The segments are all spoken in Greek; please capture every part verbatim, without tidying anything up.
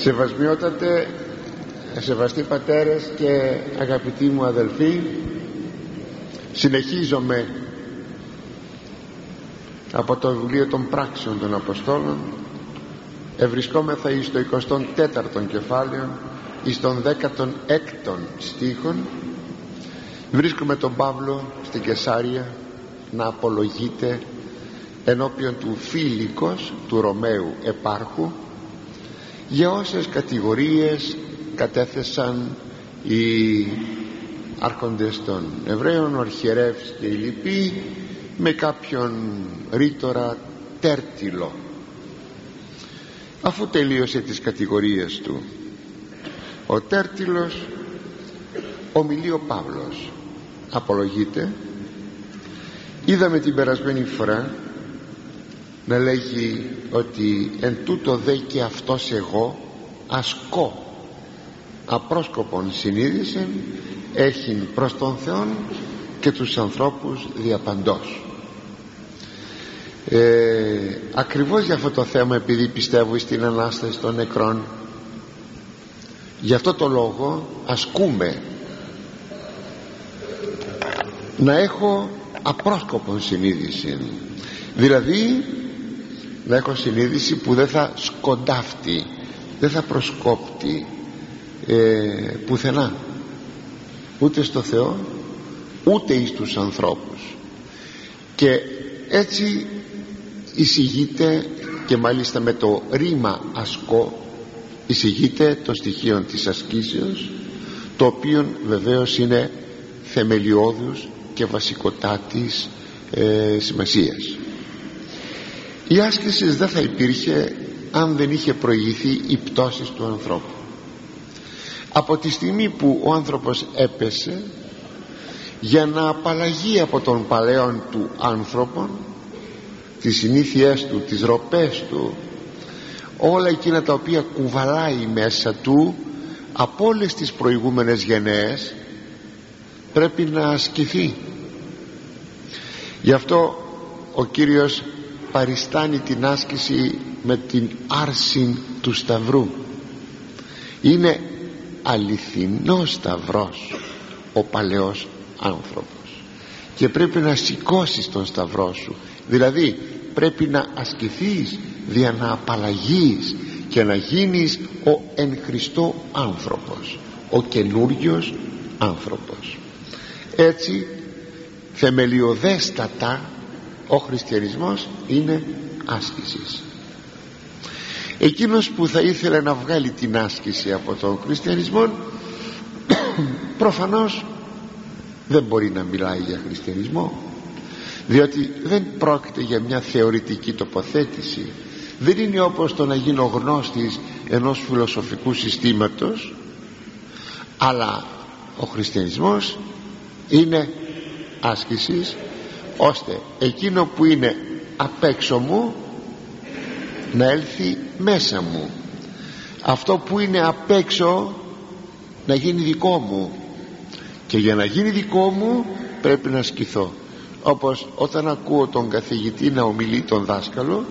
Σεβασμιότατε, σεβαστοί πατέρες και αγαπητοί μου αδελφοί, συνεχίζομαι από το βιβλίο των πράξεων των Αποστόλων. Ευρισκόμεθα εις το εικοστό τέταρτο κεφάλαιο, εις των δέκατον έκτον στίχων. Βρίσκουμε τον Παύλο στην Καισάρια να απολογείται ενώπιον του Φίλικος, του Ρωμαίου επάρχου, για όσες κατηγορίες κατέθεσαν οι άρχοντες των Εβραίων, ο αρχιερεύς και οι λοιποί, με κάποιον ρήτορα Τέρτυλο. Αφού τελείωσε τις κατηγορίες του ο Τέρτυλος, ομιλεί ο Παύλος, απολογείται. Είδαμε την περασμένη φορά να λέγει ότι εν τούτο δε και αυτός εγώ ασκώ απρόσκοπον συνείδησεν έχειν προς τον Θεόν και τους ανθρώπους διαπαντός. ε, ακριβώς για αυτό το θέμα, επειδή πιστεύω στην Ανάσταση των νεκρών, γι' αυτό το λόγο ασκούμε να έχω απρόσκοπον συνείδηση, δηλαδή να έχω συνείδηση που δεν θα σκοντάφτει, δεν θα προσκόπτει ε, πουθενά, ούτε στο Θεό ούτε εις τους ανθρώπους. Και έτσι εισηγείται, και μάλιστα με το ρήμα ασκώ εισηγείται το στοιχείο της ασκήσεως, το οποίο βεβαίως είναι θεμελιώδους και βασικοτάτης ε, σημασίας. Η άσκηση δεν θα υπήρχε αν δεν είχε προηγηθεί η πτώση του ανθρώπου. Από τη στιγμή που ο άνθρωπος έπεσε, για να απαλλαγεί από τον παλαιόν του άνθρωπον, τις συνήθειές του, τις ροπές του, όλα εκείνα τα οποία κουβαλάει μέσα του από όλες τις προηγούμενες γενναίες, πρέπει να ασκηθεί. Γι' αυτό ο Κύριος παριστάνει την άσκηση με την άρση του Σταυρού. Είναι αληθινός Σταυρός ο παλαιός άνθρωπος και πρέπει να σηκώσεις τον Σταυρό σου, δηλαδή πρέπει να ασκηθείς δια να απαλλαγείς και να γίνεις ο εν Χριστώ άνθρωπος, ο καινούριος άνθρωπος. Έτσι θεμελιωδέστατα ο χριστιανισμός είναι άσκησης. Εκείνος που θα ήθελε να βγάλει την άσκηση από τον χριστιανισμό προφανώς δεν μπορεί να μιλάει για χριστιανισμό, διότι δεν πρόκειται για μια θεωρητική τοποθέτηση. Δεν είναι όπως το να γίνω γνώστης ενός φιλοσοφικού συστήματος, αλλά ο χριστιανισμός είναι άσκησης, ώστε εκείνο που είναι απ' έξω μου να έλθει μέσα μου, αυτό που είναι απ' έξω να γίνει δικό μου, και για να γίνει δικό μου πρέπει να ασκηθώ. Όπως όταν ακούω τον καθηγητή να ομιλεί τον δάσκαλο,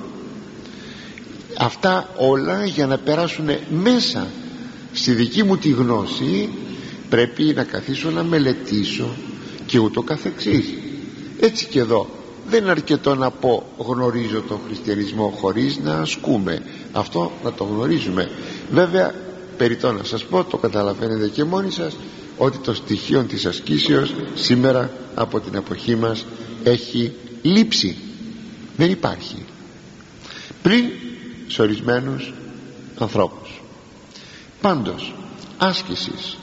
αυτά όλα για να περάσουν μέσα στη δική μου τη γνώση πρέπει να καθίσω να μελετήσω και ούτω καθεξής. Έτσι και εδώ δεν είναι αρκετό να πω γνωρίζω τον χριστιανισμό χωρίς να ασκούμε. Αυτό να το γνωρίζουμε. Βέβαια περιττό να σας πω, το καταλαβαίνετε και μόνοι σας, ότι το στοιχείο της ασκήσεως σήμερα από την εποχή μας έχει λείψει, δεν υπάρχει πριν σε ορισμένους ανθρώπους. Πάντως άσκησης,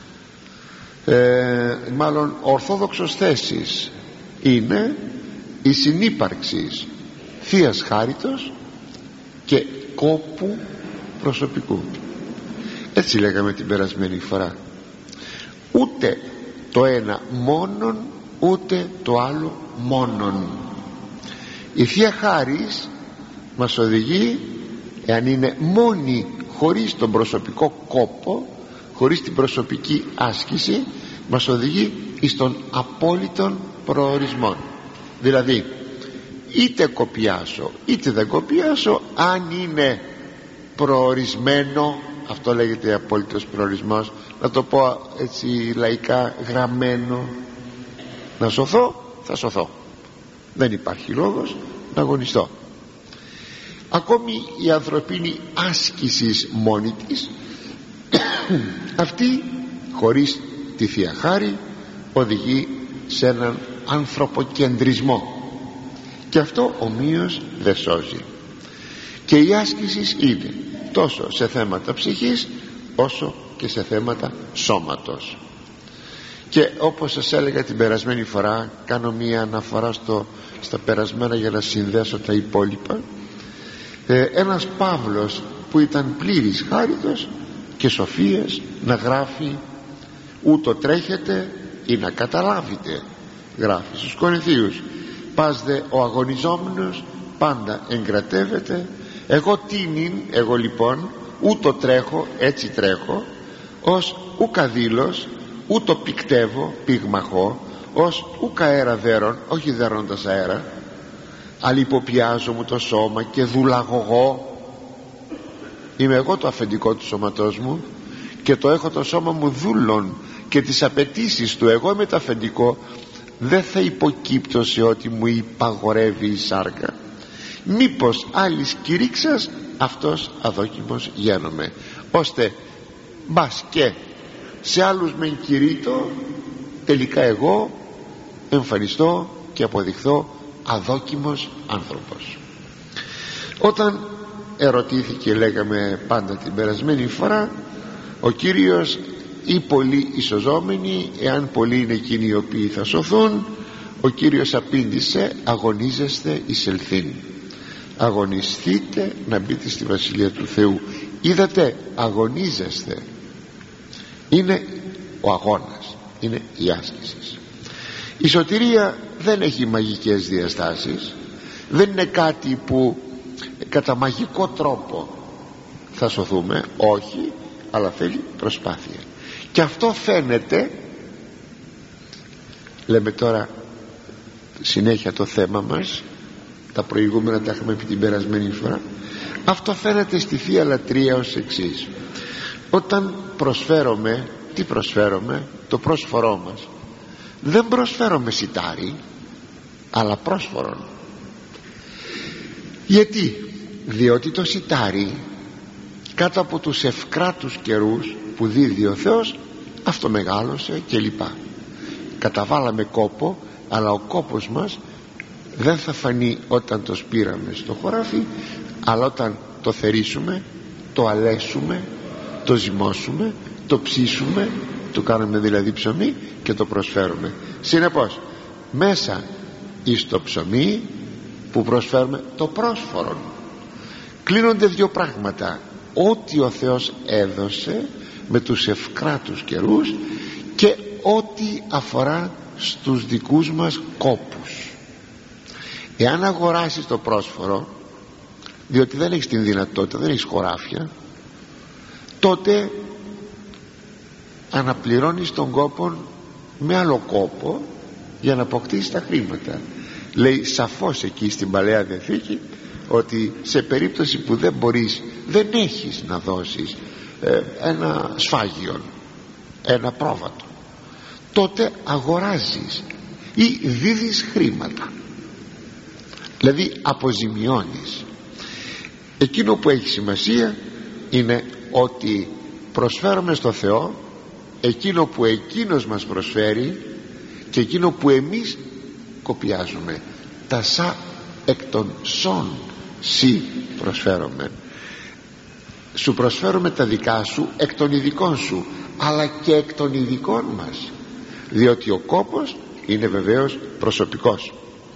ε, μάλλον ορθόδοξος θέσης είναι η συνύπαρξη θείας χάριτος και κόπου προσωπικού. Έτσι λέγαμε την περασμένη φορά. Ούτε το ένα μόνον, ούτε το άλλο μόνον. Η Θεία Χάρις μας οδηγεί, εάν είναι μόνη, χωρίς τον προσωπικό κόπο, χωρίς την προσωπική άσκηση, μας οδηγεί εις τον απόλυτον προορισμό. Δηλαδή είτε κοπιάσω είτε δεν κοπιάσω, αν είναι προορισμένο αυτό λέγεται απόλυτος προορισμός, να το πω έτσι λαϊκά, γραμμένο. Να σωθώ, θα σωθώ, δεν υπάρχει λόγος να αγωνιστώ. Ακόμη η ανθρωπίνη άσκηση μόνη της αυτή, χωρίς τη Θεία Χάρη, οδηγεί σε έναν ανθρωποκεντρισμό, και αυτό ομοίως δεν σώζει. Και η άσκηση είναι τόσο σε θέματα ψυχής όσο και σε θέματα σώματος. Και όπως σας έλεγα την περασμένη φορά, κάνω μία αναφορά στο, στα περασμένα για να συνδέσω τα υπόλοιπα. ε, ένας Παύλος που ήταν πλήρης χάριτος και σοφίας, να γράφει ούτω τρέχετε ή να καταλάβετε, γράφει στους Κορινθίους, πας δε ο αγωνιζόμενος πάντα εγκρατεύεται, εγώ τίνην, εγώ λοιπόν ούτω τρέχω, έτσι τρέχω, ως ούκα δήλος, ούτω πικτεύω, πυγμαχώ, ως ούκα αέρα δέρον, όχι δέροντας αέρα, αλιποποιάζω μου το σώμα και δουλαγωγώ. Είμαι εγώ το αφεντικό του σώματός μου και το έχω το σώμα μου δούλων και τις απαιτήσεις του. Εγώ είμαι το αφεντικό, δεν θα υποκύπτω σε ό,τι μου υπαγορεύει η σάρκα. Μήπως άλλης κηρύξας αυτός αδόκιμος γίνομαι, ώστε μπας και σε άλλους με εγκηρύττω, τελικά εγώ εμφανιστώ και αποδειχθώ αδόκιμος άνθρωπος. Όταν ερωτήθηκε, λέγαμε πάντα την περασμένη φορά, ο Κύριος ή πολλοί οι σωζόμενοι, εάν πολλοί είναι εκείνοι οι οποίοι θα σωθούν, ο Κύριος απήντησε, αγωνίζεστε εις ελθύν, αγωνιστείτε να μπείτε στη Βασιλεία του Θεού. Είδατε, αγωνίζεστε, είναι ο αγώνας, είναι η άσκηση. Η σωτηρία δεν έχει μαγικές διαστάσεις, δεν είναι κάτι που κατά μαγικό τρόπο θα σωθούμε, όχι, αλλά θέλει προσπάθεια. Και αυτό φαίνεται, λέμε τώρα συνέχεια το θέμα μας, τα προηγούμενα τα είχαμε πει την περασμένη φορά, αυτό φαίνεται στη Θεία Λατρεία ως εξής. Όταν προσφέρομαι, τι προσφέρομαι? Το πρόσφορό μας. Δεν προσφέρομαι σιτάρι, αλλά πρόσφορον. Γιατί? Διότι το σιτάρι, κάτω από τους ευκράτους καιρούς που δίδει ο Θεός, αυτό μεγάλωσε και λοιπά. Καταβάλαμε κόπο, αλλά ο κόπος μας δεν θα φανεί όταν το σπήραμε στο χωράφι, αλλά όταν το θερήσουμε, το αλέσουμε, το ζυμώσουμε, το ψήσουμε, το κάνουμε δηλαδή ψωμί και το προσφέρουμε. Συνεπώς μέσα εις το ψωμί που προσφέρουμε, το πρόσφορον, κλείνονται δύο πράγματα: ό,τι ο Θεός έδωσε με τους ευκράτους καιρούς και ό,τι αφορά στους δικούς μας κόπους. Εάν αγοράσεις το πρόσφορο, διότι δεν έχεις την δυνατότητα, δεν έχεις χωράφια, τότε αναπληρώνεις τον κόπο με άλλο κόπο για να αποκτήσεις τα χρήματα. Λέει σαφώς εκεί στην Παλαιά Διαθήκη ότι σε περίπτωση που δεν μπορείς, δεν έχεις να δώσεις ε, ένα σφάγιον, ένα πρόβατο, τότε αγοράζεις ή δίδεις χρήματα, δηλαδή αποζημιώνεις. Εκείνο που έχει σημασία είναι ότι προσφέρουμε στο Θεό εκείνο που εκείνος μας προσφέρει και εκείνο που εμείς κοπιάζουμε. Τα σα εκ των σών σι προσφέρομαι. Σου προσφέρουμε τα δικά σου εκ των ειδικών σου, αλλά και εκ των ειδικών μας, διότι ο κόπος είναι βεβαίως προσωπικός.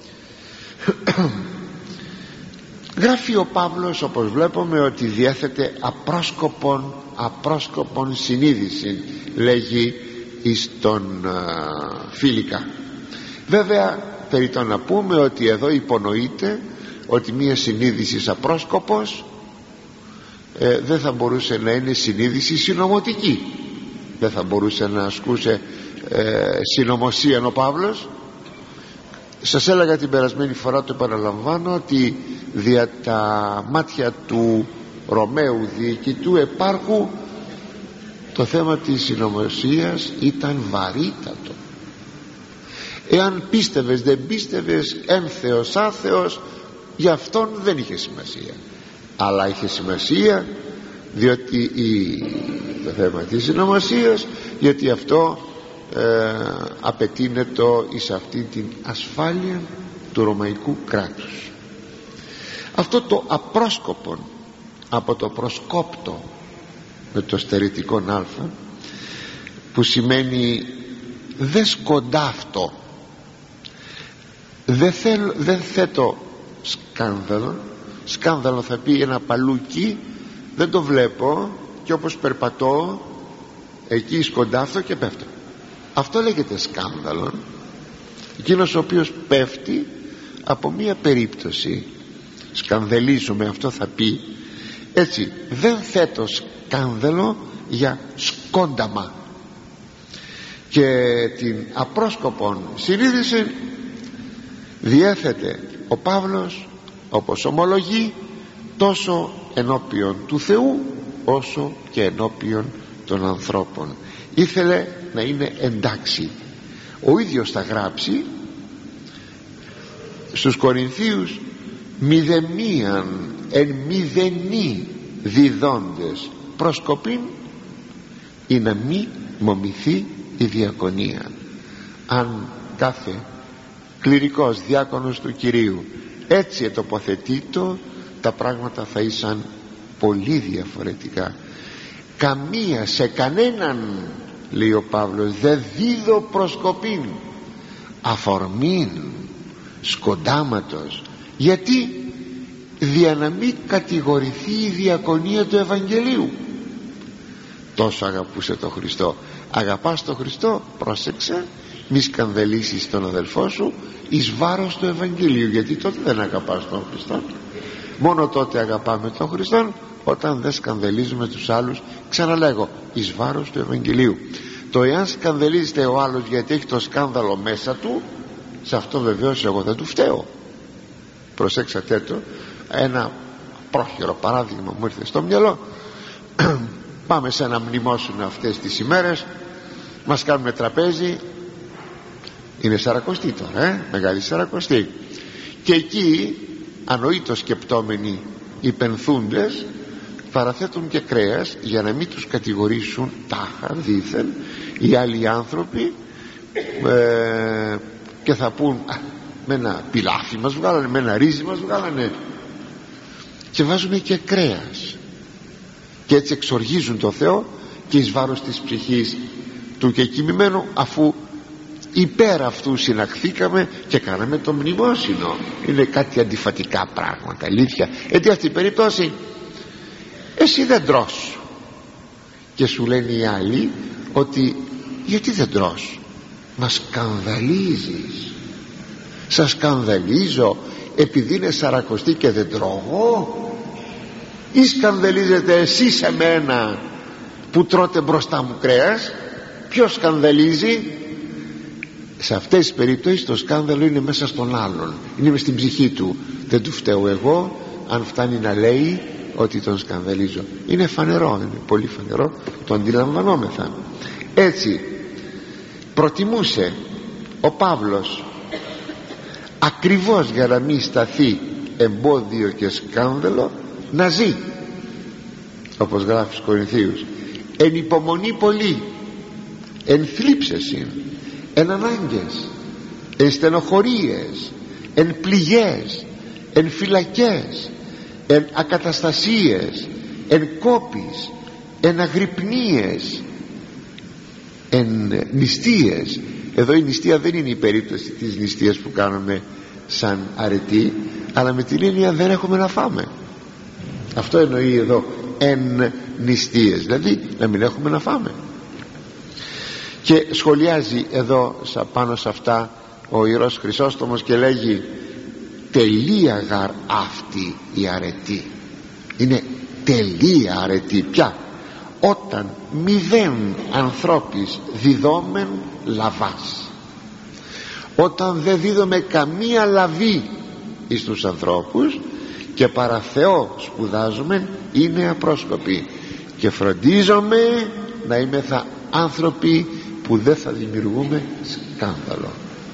Γράφει ο Παύλος, όπως βλέπουμε, ότι διέθετε απρόσκοπον απρόσκοπον συνείδηση, λέγει εις τον uh, Φίλικα. Βέβαια περιττό να πούμε ότι εδώ υπονοείται ότι μία συνείδηση απρόσκοπος ε, δεν θα μπορούσε να είναι συνείδηση συνωμοτική, δεν θα μπορούσε να ασκούσε ε, συνωμοσία ο Παύλος. Σας έλεγα την περασμένη φορά, το επαναλαμβάνω, ότι δια τα μάτια του Ρωμαίου διοικητού επάρχου, το θέμα της συνωμοσίας ήταν βαρύτατο. Εάν πίστευες δεν πίστευες, ένθεος άθεος, για αυτόν δεν είχε σημασία. Αλλά είχε σημασία διότι η, το θέμα της συνωμοσίας, γιατί αυτό ε, απαιτείνετο εις αυτή την ασφάλεια του ρωμαϊκού κράτους. Αυτό το απρόσκοπον από το προσκόπτο με το στερετικό α, που σημαίνει δεν σκοντάφτω, δεν, θέλω, δεν θέτω σκάνδαλο. Σκάνδαλο θα πει ένα παλούκι, δεν το βλέπω και όπως περπατώ εκεί σκοντάφτω και πέφτω. Αυτό λέγεται σκάνδαλο. Εκείνος ο οποίος πέφτει από μία περίπτωση, σκανδαλίζομαι, αυτό θα πει. Έτσι, δεν θέτω σκάνδαλο για σκόνταμα. Και την απρόσκοπον συνείδηση διέθετε ο Παύλος, όπως ομολογεί, τόσο ενώπιον του Θεού όσο και ενώπιον των ανθρώπων. Ήθελε να είναι εντάξει. Ο ίδιος θα γράψει στους Κορινθίους, μηδεμίαν εν μηδενή διδόντες προσκοπήν, ή να μη μομιθεί η διακονία. Αν κάθε κληρικός διάκονος του Κυρίου έτσι ετοποθετείτο, τα πράγματα θα ήσαν πολύ διαφορετικά. Καμία, σε κανέναν, λέει ο Παύλος, δεν δίδω προσκοπήν, αφορμήν σκοντάματος. Γιατί? Δια να μην κατηγορηθεί η διακονία του Ευαγγελίου. Τόσο αγαπούσε τον Χριστό. Αγαπάς τον Χριστό, πρόσεξε, μη σκανδαλίσεις τον αδελφό σου εις βάρος του Ευαγγελίου, γιατί τότε δεν αγαπάς τον Χριστό. Μόνο τότε αγαπάμε τον Χριστό όταν δεν σκανδαλίζουμε τους άλλους, ξαναλέγω, εις βάρος του Ευαγγελίου. Το εάν σκανδαλίζεται ο άλλος γιατί έχει το σκάνδαλο μέσα του, σε αυτό βεβαίως εγώ δεν του φταίω. Προσέξατε το. Ένα πρόχειρο παράδειγμα μου ήρθε στο μυαλό. Πάμε σε ένα μνημόσυνο αυτές τις ημέρες, μας κάνουμε τραπέζι, είναι σαρακοστή τώρα, ε? μεγάλη σαρακοστή, και εκεί ανοήτως σκεπτόμενοι οι πενθούντες παραθέτουν και κρέας για να μην τους κατηγορήσουν τάχα δήθεν οι άλλοι άνθρωποι, ε, και θα πούν α, με ένα πιλάφι μας βγάλανε, με ένα ρύζι μας βγάλανε, και βάζουν και κρέας και έτσι εξοργίζουν το Θεό και εις βάρος της ψυχής του και κοιμημένου, αφού υπέρ αυτού συναχθήκαμε και κάναμε το μνημόσυνο. Είναι κάτι αντιφατικά πράγματα, αλήθεια. Έτσι αυτή η περίπτωση, εσύ δεν τρως, και σου λένε οι άλλοι ότι γιατί δεν τρως? Μας σκανδαλίζεις. Σας σκανδαλίζω επειδή είναι σαρακοστή και δεν τρώγω, ή σκανδαλίζετε εσείς σε μένα που τρώτε μπροστά μου κρέας? Ποιος σκανδαλίζει? Σε αυτές τις περιπτώσεις το σκάνδαλο είναι μέσα στον άλλον, είναι μες στην ψυχή του. Δεν του φταίω εγώ αν φτάνει να λέει ότι τον σκανδαλίζω. Είναι φανερό, είναι πολύ φανερό, το αντιλαμβανόμεθα. Έτσι προτιμούσε ο Παύλος, ακριβώς για να μην σταθεί εμπόδιο και σκάνδαλο, να ζει, όπως γράφει στους Κορινθίους, εν υπομονή πολύ, εν θλίψεσιν, εν ανάγκες, εν στενοχωρίες, εν πληγές, εν φυλακές, εν ακαταστασίες, εν κόπης, εν αγρυπνίες, εν νηστείες. Εδώ η νηστεία δεν είναι η περίπτωση της νηστείας που κάνουμε σαν αρετή, αλλά με την έννοια δεν έχουμε να φάμε. Αυτό εννοεί εδώ εν νηστείες, δηλαδή να μην έχουμε να φάμε. Και σχολιάζει εδώ πάνω σε αυτά ο Ιερός Χρυσόστομος και λέγει, τελεία γαρ αυτή η αρετή. Είναι τελεία αρετή. Ποια? Όταν μηδέν ανθρώπης διδόμεν λαβάς, όταν δεν δίδουμε καμία λαβή εις τους ανθρώπους και παρά Θεό σπουδάζουμε είναι απρόσκοποι, και φροντίζομαι να είμεθα άνθρωποι που δεν θα δημιουργούμε σκάνδαλο.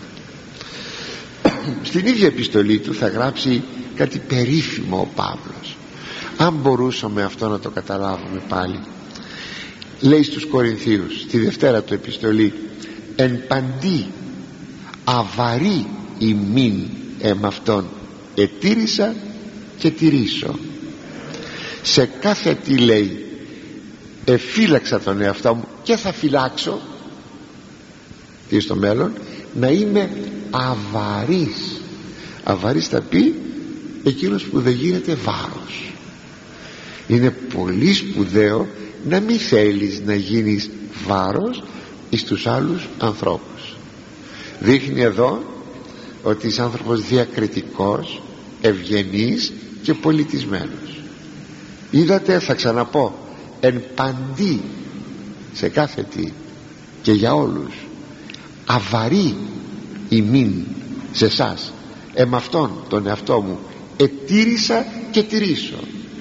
Στην ίδια επιστολή του θα γράψει κάτι περίφημο ο Παύλος. Αν μπορούσαμε αυτό να το καταλάβουμε πάλι, λέει στους Κορινθίους στη δευτέρα του επιστολή, εν παντί αβαρή ημίν εμ' αυτόν ετήρησα και τηρήσω. Σε κάθε τι λέει, εφύλαξα τον εαυτό μου και θα φυλάξω, τι στο μέλλον, να είμαι αβαρής. Αβαρής θα πει εκείνος που δεν γίνεται βάρος. Είναι πολύ σπουδαίο να μην θέλεις να γίνεις βάρος εις τους άλλους ανθρώπους. Δείχνει εδώ ότι είσαι άνθρωπος διακριτικός, ευγενής και πολιτισμένος. Είδατε, θα ξαναπώ, εν παντί, σε κάθε τι και για όλους, αβαρή ημίν σε εσάς, εμ' αυτόν τον εαυτό μου ετήρησα και τηρήσω.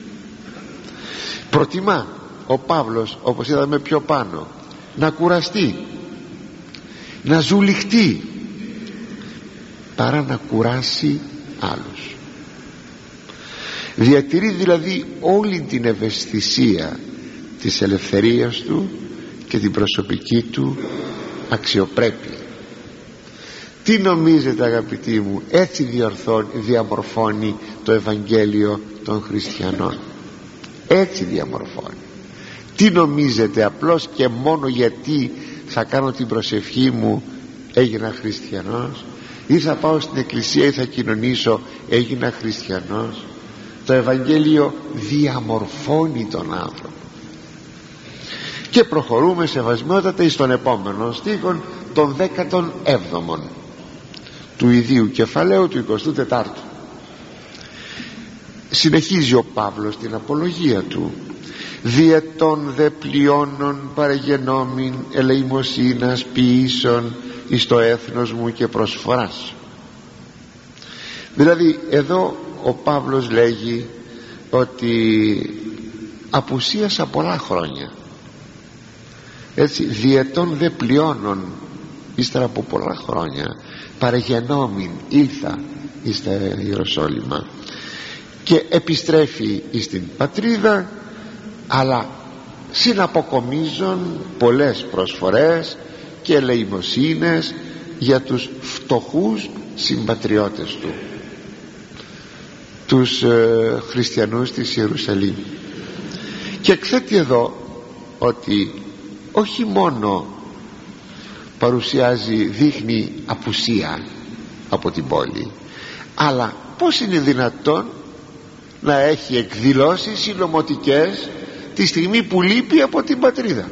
Προτιμά ο Παύλος, όπως είδαμε πιο πάνω, να κουραστεί, να ζουλιχτεί, παρά να κουράσει άλλους. Διατηρεί δηλαδή όλη την ευαισθησία της ελευθερίας του και την προσωπική του αξιοπρέπεια. Τι νομίζετε, αγαπητοί μου, έτσι διορθώνει, διαμορφώνει το Ευαγγέλιο των χριστιανών? Έτσι διαμορφώνει. Τι νομίζετε, απλώς και μόνο γιατί θα κάνω την προσευχή μου έγινα χριστιανός, ή θα πάω στην εκκλησία ή θα κοινωνήσω έγινα χριστιανός? Το Ευαγγέλιο διαμορφώνει τον άνθρωπο. Και προχωρούμε σεβασμιότατα εις τον επόμενο στίχο, τον δέκατον έβδομον του ιδίου κεφαλαίου του εικοστού τετάρτου. Συνεχίζει ο Παύλος την απολογία του. Διετών δε πλειώνων παραγενόμην ελεημοσύνας ποιήσεων εις το έθνος μου και προσφοράς. Δηλαδή εδώ ο Παύλος λέγει ότι απουσίασα πολλά χρόνια, έτσι, διετών δε πλειώνων, ύστερα από πολλά χρόνια, παραγενόμην, ήλθα εις τα Ιεροσόλυμα, και επιστρέφει στην πατρίδα, αλλά συναποκομίζουν πολλές προσφορές και ελεημοσύνες για τους φτωχούς συμπατριώτες του, τους ε, χριστιανούς της Ιερουσαλήμ. Και εκθέτει εδώ ότι όχι μόνο παρουσιάζει, δείχνει απουσία από την πόλη, αλλά πως είναι δυνατόν να έχει εκδηλώσεις συνωμοτικές τη στιγμή που λείπει από την πατρίδα?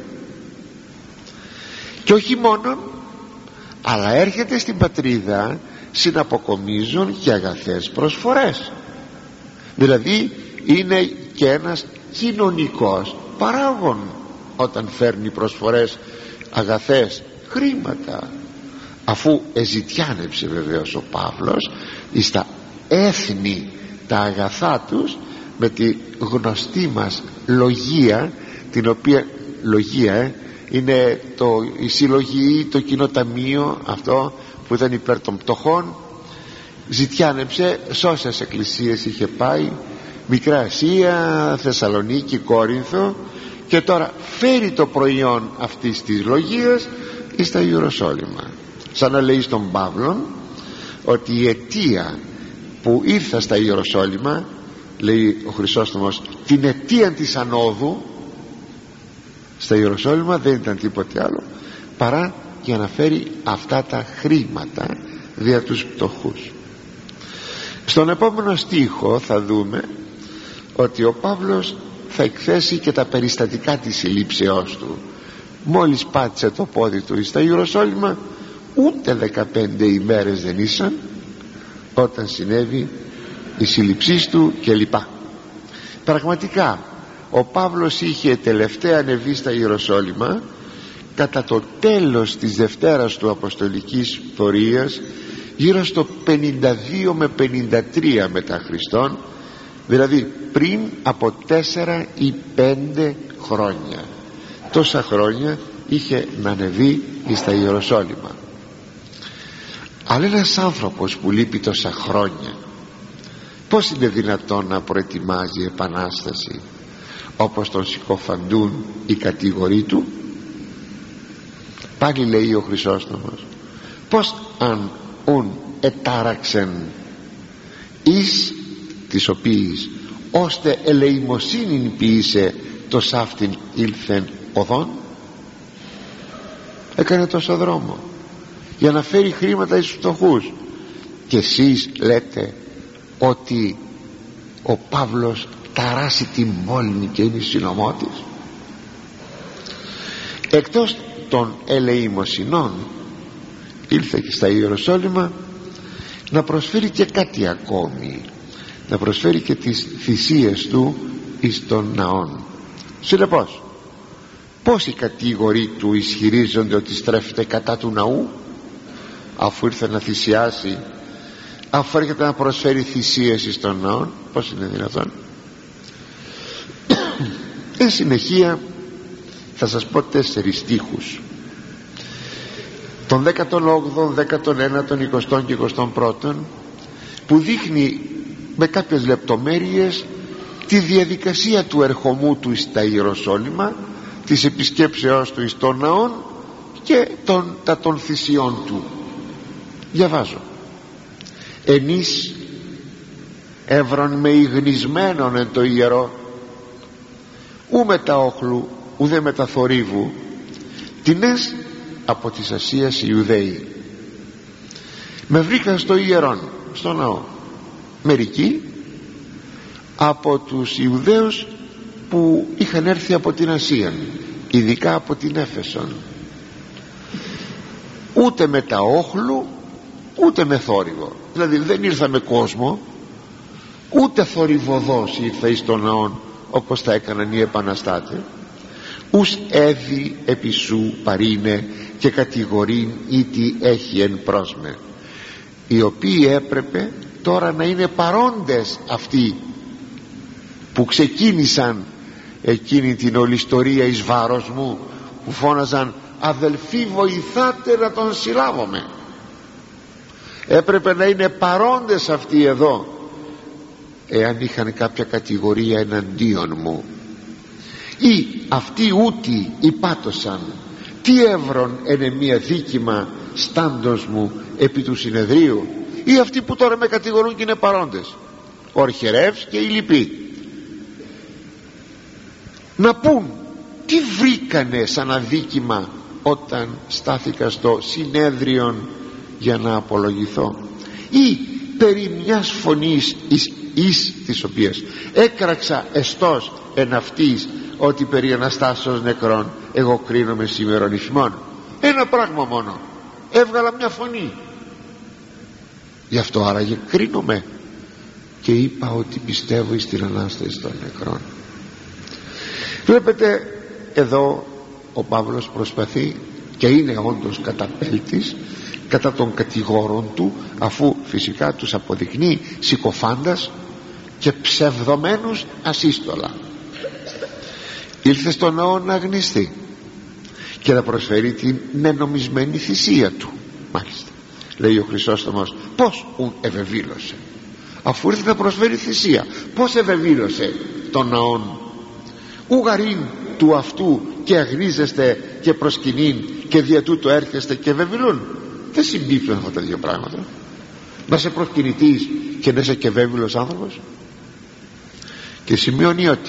Και όχι μόνο, αλλά έρχεται στην πατρίδα συναποκομίζουν και αγαθές προσφορές. Δηλαδή είναι και ένας κοινωνικός παράγων όταν φέρνει προσφορές, αγαθές, χρήματα, αφού εζητιάνεψε βεβαίως ο Παύλος εις τα έθνη τα αγαθά τους με τη γνωστή μας λογία, την οποία λογία ε, είναι το, η συλλογή, το κοινοταμείο αυτό που ήταν υπέρ των πτωχών. Ζητιάνεψε, σε όσες εκκλησίες είχε πάει, Μικρά Ασία, Θεσσαλονίκη, Κόρινθο, και τώρα φέρει το προϊόν αυτής της λογίας εις τα Ιεροσόλυμα, σαν να λέει στον Παύλον ότι η αιτία που ήρθα στα Ιεροσόλυμα, λέει ο Χρυσόστομος, την αιτία της ανόδου στα Ιεροσόλυμα δεν ήταν τίποτε άλλο παρά για να φέρει αυτά τα χρήματα δια τους πτωχούς. Στον επόμενο στίχο θα δούμε ότι ο Παύλος θα εκθέσει και τα περιστατικά της συλλήψεώς του. Μόλις πάτησε το πόδι του στα Ιεροσόλυμα, ούτε δεκαπέντε ημέρες δεν ήσαν όταν συνέβη η σύλληψή του κλπ. Πραγματικά ο Παύλος είχε τελευταία ανεβεί στα Ιεροσόλυμα κατά το τέλος της Δευτέρας του Αποστολικής Πορείας, γύρω στο πενήντα δύο με πενήντα τρία μετά Χριστόν, δηλαδή πριν από τέσσερα ή πέντε χρόνια. Τόσα χρόνια είχε να ανεβεί στα Ιεροσόλυμα. Αλλά ένας άνθρωπος που λείπει τόσα χρόνια, πώς είναι δυνατόν να προετοιμάζει επανάσταση όπως τον συκοφαντούν οι κατηγοροί του? Πάλι λέει ο Χρυσόστομος, πως αν ουν ετάραξεν εις τις οποίες ώστε ελεημοσύνην ποιήσε το σάφτην ήλθεν οδόν. Έκανε τόσο δρόμο για να φέρει χρήματα εις τους φτωχούς, και εσείς λέτε ότι ο Παύλος ταράσει τη μόλυνη και είναι συνωμότης? Εκτός των ελεημοσυνών ήλθε και στα Ιεροσόλυμα να προσφέρει και κάτι ακόμη, να προσφέρει και τις θυσίες του εις των ναών. Συνεπώς, πώς οι κατήγοροι του ισχυρίζονται ότι στρέφεται κατά του ναού, αφού ήρθε να θυσιάσει, αφού έρχεται να προσφέρει θυσίες εις των ναών? Πώς είναι δυνατόν? Εν συνεχεία θα σας πω τέσσερις στίχους, τον δέκατον όγδοον, δέκατον ένατον, εικοστόν και εικοστόν πρώτον, που δείχνει με κάποιες λεπτομέρειες τη διαδικασία του ερχομού του στα Ιεροσόλυμα, της επισκέψεώς του εις των ναών και των, τα των θυσιών του. Διαβάζω: ενείς εύρον με ιγνισμένον εν το ιερό, ου με τα όχλου ουδέ με τα θορύβου, τινές από της Ασίας οι Ιουδαίοι. Με βρήκαν στο ιερόν, στο ναό, μερικοί από τους Ιουδαίους που είχαν έρθει από την Ασία, ειδικά από την Έφεσον, ούτε με τα όχλου ούτε με θόρυβο, δηλαδή δεν ήρθα με κόσμο, ούτε θορυβοδός ήρθα εις των ναών όπως θα έκαναν οι επαναστάτες, ους έδι επισού παρήνε και κατηγορήν ή τι έχει εν πρόσμε, οι οποίοι έπρεπε τώρα να είναι παρόντες αυτοί που ξεκίνησαν εκείνη την όλη ιστορία εις βάρος μου, που φώναζαν αδελφοί βοηθάτε να τον συλλάβουμε. Έπρεπε να είναι παρόντες αυτοί εδώ, εάν είχαν κάποια κατηγορία εναντίον μου, ή αυτοί ούτι υπάτωσαν τι εύρον εν μία δίκημα στάντος μου επί του συνεδρίου, ή αυτοί που τώρα με κατηγορούν και είναι παρόντες, ο αρχιερεύς και οι λοιποί, να πούν τι βρήκανε σαν αδίκημα όταν στάθηκα στο συνέδριον για να απολογηθώ, ή περί μιας φωνής εις, εις της οποίας έκραξα εστός εν αυτής ότι περί Αναστάσεως νεκρών εγώ κρίνομαι σήμερον ηθμών. Ένα πράγμα μόνο, έβγαλα μια φωνή, γι' αυτό άραγε κρίνομαι και είπα ότι πιστεύω στην Ανάσταση των νεκρών. Βλέπετε εδώ ο Παύλος προσπαθεί, και είναι όντως καταπέλτης κατά των κατηγόρων του, αφού φυσικά τους αποδεικνύει συκοφάντας και ψευδομένους ασύστολα. Ήρθε στον ναό να αγνιστεί και να προσφέρει την νενομισμένη θυσία του. Μάλιστα, λέει ο Χρυσόστομος, πως ου ευεβήλωσε, αφού ήρθε να προσφέρει θυσία, πως ευεβήλωσε τον ναόν? Ουγαρήν του αυτού και αγνίζεστε και προσκυνήν και δια τούτο έρχεστε και βεβηλούν. Δεν συμπίπτουν αυτά τα δύο πράγματα, να σε προσκυνητής και να είσαι και βέβαιλος άνθρωπος. Και σημειώνει ότι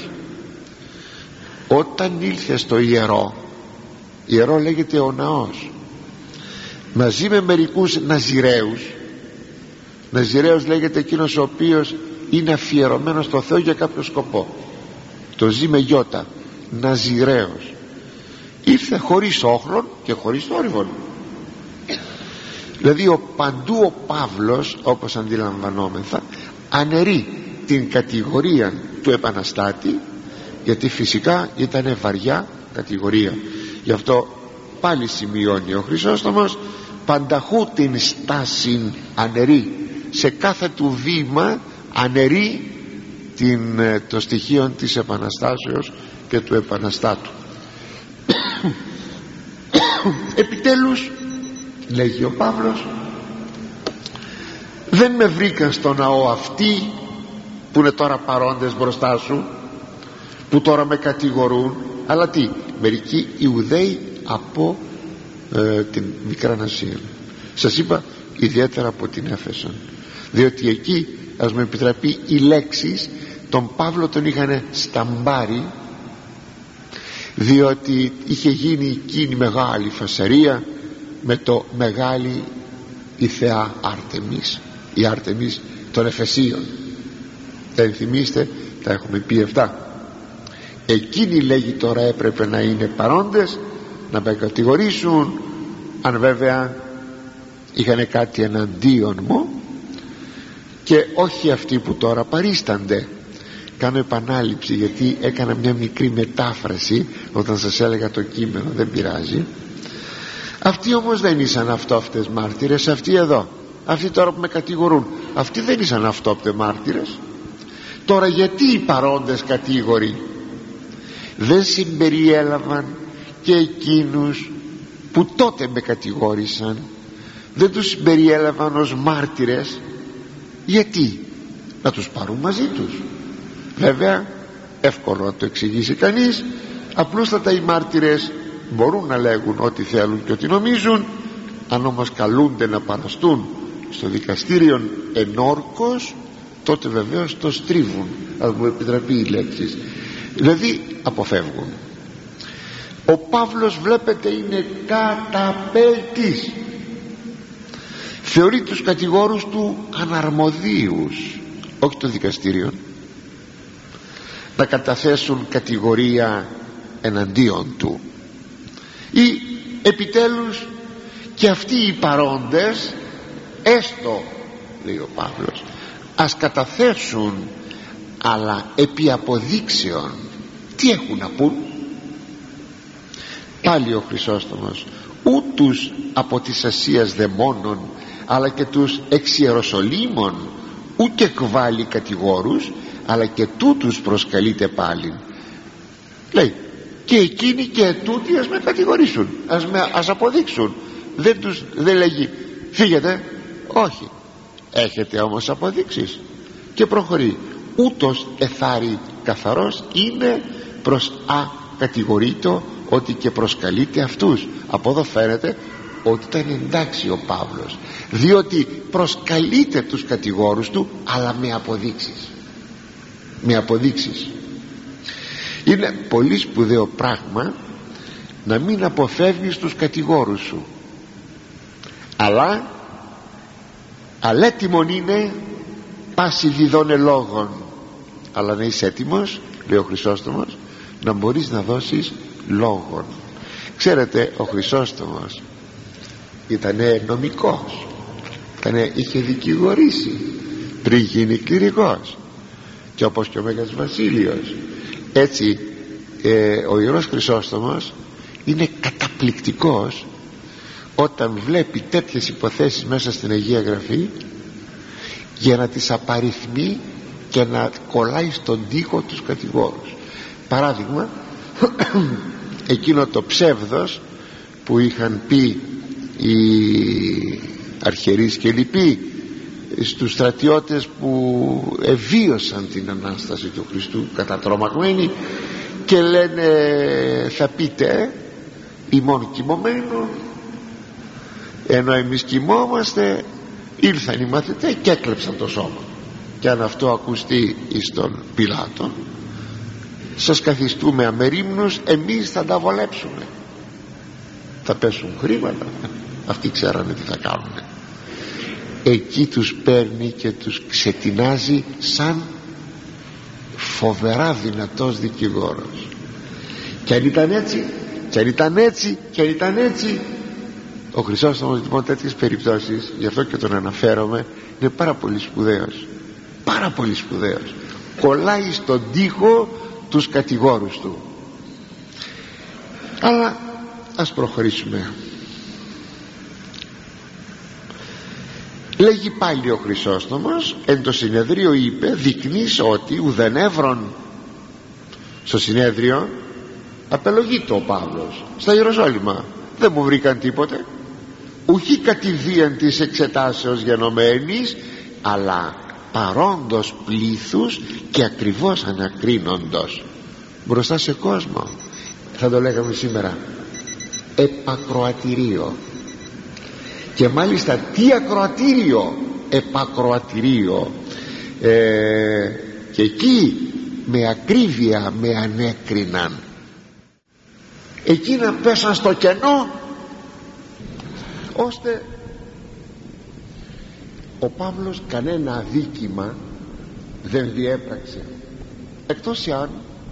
όταν ήλθε στο ιερό, ιερό λέγεται ο ναός, μαζί με μερικούς ναζιραίους, ναζιραίος λέγεται εκείνος ο οποίος είναι αφιερωμένος στο Θεό για κάποιο σκοπό, το ζει με γιώτα, ναζιραίος, ήρθε χωρίς όχλον και χωρίς θόρυβον. Δηλαδή ο παντού ο Παύλος, όπως αντιλαμβανόμεθα, αναιρεί την κατηγορία του επαναστάτη, γιατί φυσικά ήταν βαριά κατηγορία. Γι' αυτό πάλι σημειώνει ο Χρυσόστομος, πανταχού την στάση αναιρεί, σε κάθε του βήμα αναιρεί την, το στοιχείο της Επαναστάσεως και του Επαναστάτου. Επιτέλους, λέγει ο Παύλος, δεν με βρήκαν στο ναό αυτοί που είναι τώρα παρόντες μπροστά σου, που τώρα με κατηγορούν, αλλά τι, μερικοί Ιουδαίοι από ε, την Μικρά Ασία. Σας είπα ιδιαίτερα από την Έφεσον, διότι εκεί, ας μου επιτραπεί οι λέξεις, τον Παύλο τον είχαν σταμπάρει, διότι είχε γίνει εκείνη μεγάλη φασαρία με το μεγάλη η θεά Άρτεμις, η Άρτεμις των Εφεσίων. Τα ενθυμίστε, τα έχουμε πει αυτά. Εκείνοι, λέγει, τώρα έπρεπε να είναι παρόντες, να με κατηγορήσουν, αν βέβαια είχαν κάτι εναντίον μου, και όχι αυτοί που τώρα παρίστανται. Κάνω επανάληψη, γιατί έκανα μια μικρή μετάφραση όταν σας έλεγα το κείμενο, δεν πειράζει. Αυτοί όμως δεν ήσαν αυτόφτες μάρτυρες, αυτοί εδώ, αυτοί τώρα που με κατηγορούν, αυτοί δεν ήσαν αυτόφτες μάρτυρες. Τώρα γιατί οι παρόντες κατήγοροι δεν συμπεριέλαβαν και εκείνους που τότε με κατηγόρησαν, δεν τους συμπεριέλαβαν ως μάρτυρες? Γιατί? Να τους πάρουν μαζί τους. Βέβαια εύκολο να το εξηγήσει κανείς. Απλούστατα οι μάρτυρες μπορούν να λέγουν ό,τι θέλουν και ό,τι νομίζουν, αν όμως καλούνται να παραστούν στο δικαστήριο ενόρκος, τότε βεβαίως το στρίβουν, αν μου επιτραπεί οι λέξεις, δηλαδή αποφεύγουν. Ο Παύλος, βλέπετε, είναι καταπέλτης. Θεωρεί τους κατηγόρους του αναρμοδίους, όχι το δικαστήριο, να καταθέσουν κατηγορία εναντίον του. Ή επιτέλους και αυτοί οι παρόντες, έστω, λέει ο Παύλος, ας καταθέσουν, αλλά επί αποδείξεων. Τι έχουν να πούν? Πάλι ο Χρυσόστομος, ούτους από της Ασίας δαιμόνων, αλλά και τους εξ Ιεροσολύμων, ου και εκβάλλει κατηγόρους, αλλά και τούτους προσκαλείται πάλι. Λέει, και εκείνοι και ετούτοι ας με κατηγορήσουν, ας, με, ας αποδείξουν. Δεν τους δεν λέγει φύγετε, όχι, έχετε όμως αποδείξεις. Και προχωρεί, ούτως εθάρει καθαρός είναι προς α κατηγορείτο, ότι και προσκαλείται αυτούς. Από εδώ φαίνεται ότι ήταν εντάξει ο Παύλος, διότι προσκαλείται τους κατηγόρους του, αλλά με αποδείξεις. Με αποδείξεις. Είναι πολύ σπουδαίο πράγμα να μην αποφεύγεις τους κατηγόρους σου, αλλά αλέτιμον είναι πάση διδώνε λόγων, αλλά να είσαι έτοιμος, λέει ο Χρυσόστομος, να μπορείς να δώσεις λόγων. Ξέρετε, ο Χρυσόστομος ήταν νομικός, ήτανε, είχε δικηγορήσει πριν γίνει κληρικός, και όπως και ο Μέγας Βασίλειος. Έτσι ε, ο Ιερός Χρυσόστομος είναι καταπληκτικός όταν βλέπει τέτοιες υποθέσεις μέσα στην Αγία Γραφή, για να τις απαριθμεί και να κολλάει στον τοίχο τους κατηγόρους. Παράδειγμα, εκείνο το ψεύδος που είχαν πει οι αρχιερείς και λοιποί στους στρατιώτες που εβίωσαν την Ανάσταση του Χριστού κατατρομαγμένοι, και λένε θα πείτε ημών κοιμωμένων, ενώ εμείς κοιμόμαστε. Ήρθαν οι μαθητές και έκλεψαν το σώμα. Και αν αυτό ακουστεί εις τον Πιλάτον, σας καθιστούμε αμερίμνους, εμείς θα τα βολέψουμε. Θα πέσουν χρήματα. Αυτοί ξέρανε τι θα κάνουν. Εκεί τους παίρνει και τους ξετινάζει σαν φοβερά δυνατός δικηγόρος. Και αν ήταν έτσι, και αν ήταν έτσι, και αν ήταν έτσι, ο Χρυσόστομος, λοιπόν, τέτοιες περιπτώσεις, γι' αυτό και τον αναφέρομαι, είναι πάρα πολύ σπουδαίος, πάρα πολύ σπουδαίος. Κολλάει στον τοίχο τους κατηγόρους του. Αλλά ας προχωρήσουμε. Λέγει πάλι ο Χρυσόστομος, εν το συνεδρίο είπε, δεικνύεις ότι ουδενεύρον. Στο συνέδριο απελογείται ο Παύλος στα Ιεροσόλυμα, δεν μου βρήκαν τίποτε, ουχή κατηδίαν της εξετάσεως γενομένης, αλλά παρόντος πλήθους και ακριβώς ανακρίνοντος μπροστά σε κόσμο. Θα το λέγαμε σήμερα επακροατηρίο. Και μάλιστα τι ακροατήριο, επακροατηρίο. ε, και εκεί με ακρίβεια με ανέκριναν. Εκείνα πέσαν στο κενό, ώστε ο Παύλος κανένα αδίκημα δεν διέπραξε, εκτός εάν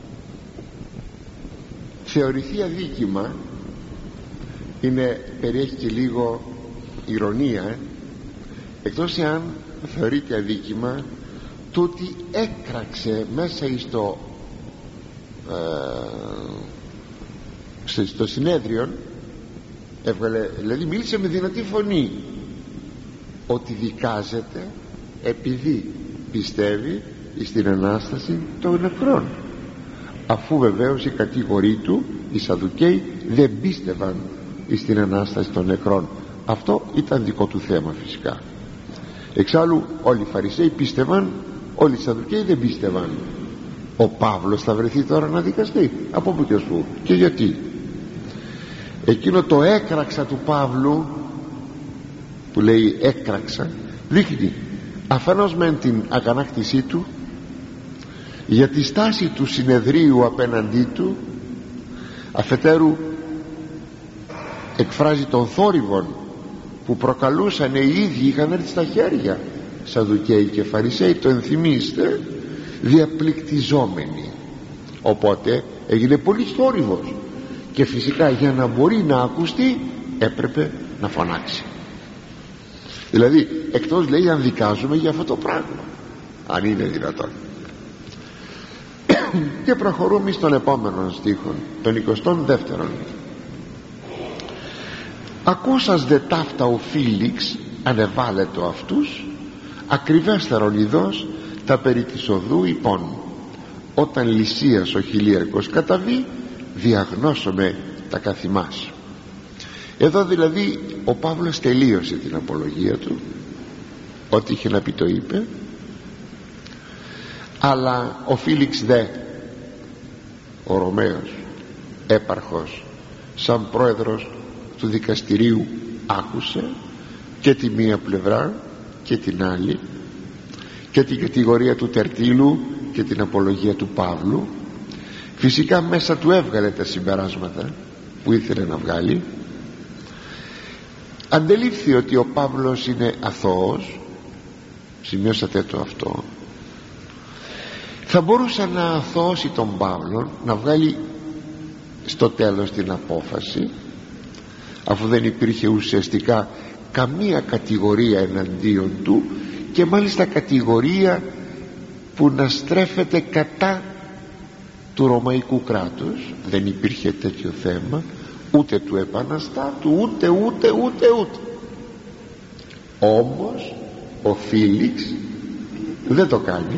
θεωρηθεί αδίκημα. Είναι, περιέχει και λίγο ηρωνία, ε? εκτός εάν θεωρείται αδίκημα το ότι έκραξε μέσα στο, ε, στο συνέδριο, έβγαλε, δηλαδή μίλησε με δυνατή φωνή ότι δικάζεται επειδή πιστεύει στην Ανάσταση των νεκρών, αφού βεβαίως οι κατηγοροί του, οι Σαδουκαίοι, δεν πίστευαν στην Ανάσταση των νεκρών. Αυτό ήταν δικό του θέμα φυσικά. Εξάλλου όλοι οι Φαρισαίοι πίστευαν, όλοι οι Σαδουκαίοι δεν πίστευαν. Ο Παύλος θα βρεθεί τώρα να δικαστεί? Από πού και ως πού και γιατί? Εκείνο το έκραξα του Παύλου που λέει έκραξα, δείχνει αφενός μεν την αγανάκτησή του για τη στάση του συνεδρίου απέναντί του, αφετέρου εκφράζει τον θόρυβον που προκαλούσαν οι ίδιοι, είχαν έρθει στα χέρια Σαδουκαίοι και Φαρισαίοι, το ενθυμίστε, διαπληκτιζόμενοι. Οπότε έγινε πολύ θόρυβος και φυσικά για να μπορεί να ακουστεί έπρεπε να φωνάξει. Δηλαδή εκτός, λέει, αν δικάζουμε για αυτό το πράγμα, αν είναι δυνατόν. Και προχωρούμε στον επόμενο στίχο, τον εικοστό δεύτερο. Ακούσας δε ταύτα ο Φίλιξ ανεβάλετο αυτούς, ακριβέστερον ειδός τα περί της οδού υπόν, όταν Λυσίας ο χιλίαρχος καταβεί, διαγνώσομαι τα καθημάς. Εδώ δηλαδή ο Παύλος τελείωσε την απολογία του, ό,τι είχε να πει το είπε, αλλά ο Φίλιξ δε, ο Ρωμαίος έπαρχος, σαν πρόεδρος του δικαστηρίου, άκουσε και τη μία πλευρά και την άλλη, και την κατηγορία του Τερτίλου και την απολογία του Παύλου. Φυσικά μέσα του έβγαλε τα συμπεράσματα που ήθελε να βγάλει. Αντελήφθη ότι ο Παύλος είναι αθώος, σημειώσατε το αυτό. Θα μπορούσε να αθώσει τον Παύλο, να βγάλει στο τέλος την απόφαση, αφού δεν υπήρχε ουσιαστικά καμία κατηγορία εναντίον του, και μάλιστα κατηγορία που να στρέφεται κατά του Ρωμαϊκού κράτους. Δεν υπήρχε τέτοιο θέμα, ούτε του επαναστάτου, ούτε ούτε ούτε ούτε. Όμως ο Φίλιξ δεν το κάνει,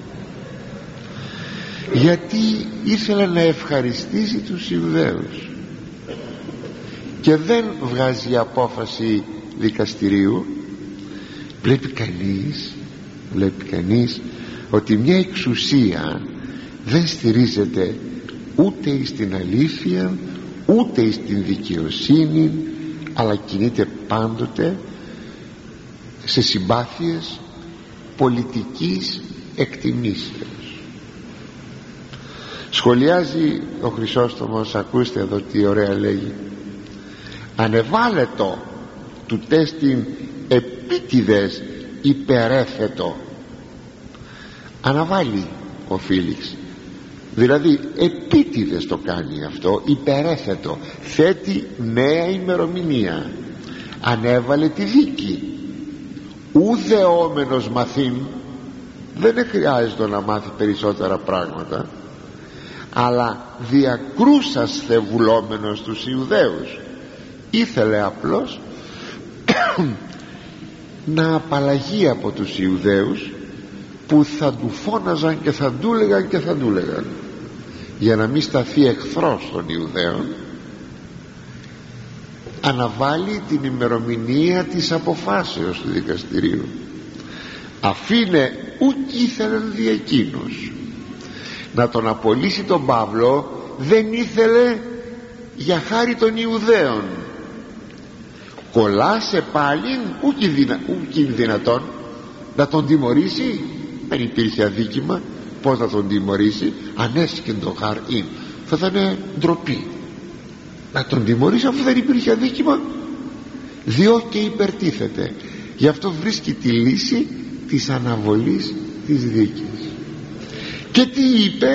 γιατί ήθελε να ευχαριστήσει τους Ιουδαίους και δεν βγάζει απόφαση δικαστηρίου. Βλέπει κανείς, βλέπει κανείς ότι μια εξουσία δεν στηρίζεται ούτε στην αλήθεια ούτε στην δικαιοσύνη, αλλά κινείται πάντοτε σε συμπάθειες πολιτικής εκτιμήσεως. Σχολιάζει ο Χρυσόστομος, ακούστε εδώ τι ωραία λέγει: ανεβάλετο του τέστην επίτηδες υπερέθετο. Αναβάλει ο Φίλιξ, δηλαδή επίτηδες το κάνει αυτό, υπερέθετο, θέτει νέα ημερομηνία, ανέβαλε τη δίκη. Ουδεόμενος μαθήν, δεν χρειάζεται να μάθει περισσότερα πράγματα, αλλά διακρούσας θεβουλόμενος τους Ιουδαίους. Ήθελε απλώς να απαλλαγεί από τους Ιουδαίους που θα του φώναζαν και θα του έλεγαν και θα του έλεγαν, για να μην σταθεί εχθρός των Ιουδαίων. Αναβάλει την ημερομηνία της αποφάσεως του δικαστηρίου. Αφήνε ουκ ήθελε δι' εκείνους να τον απολύσει τον Παύλο, δεν ήθελε για χάρη των Ιουδαίων. Κολλάσε πάλι, ουκ είναι δυνατόν να τον τιμωρήσει, δεν υπήρχε αδίκημα. Πώς να τον τιμωρήσει? Ανέσκεν το χαρ ειν, θα ήταν ντροπή να τον τιμωρήσει αφού δεν υπήρχε αδίκημα. Διό και υπερτίθεται. Γι' αυτό βρίσκει τη λύση της αναβολής της δίκης. Και τι είπε?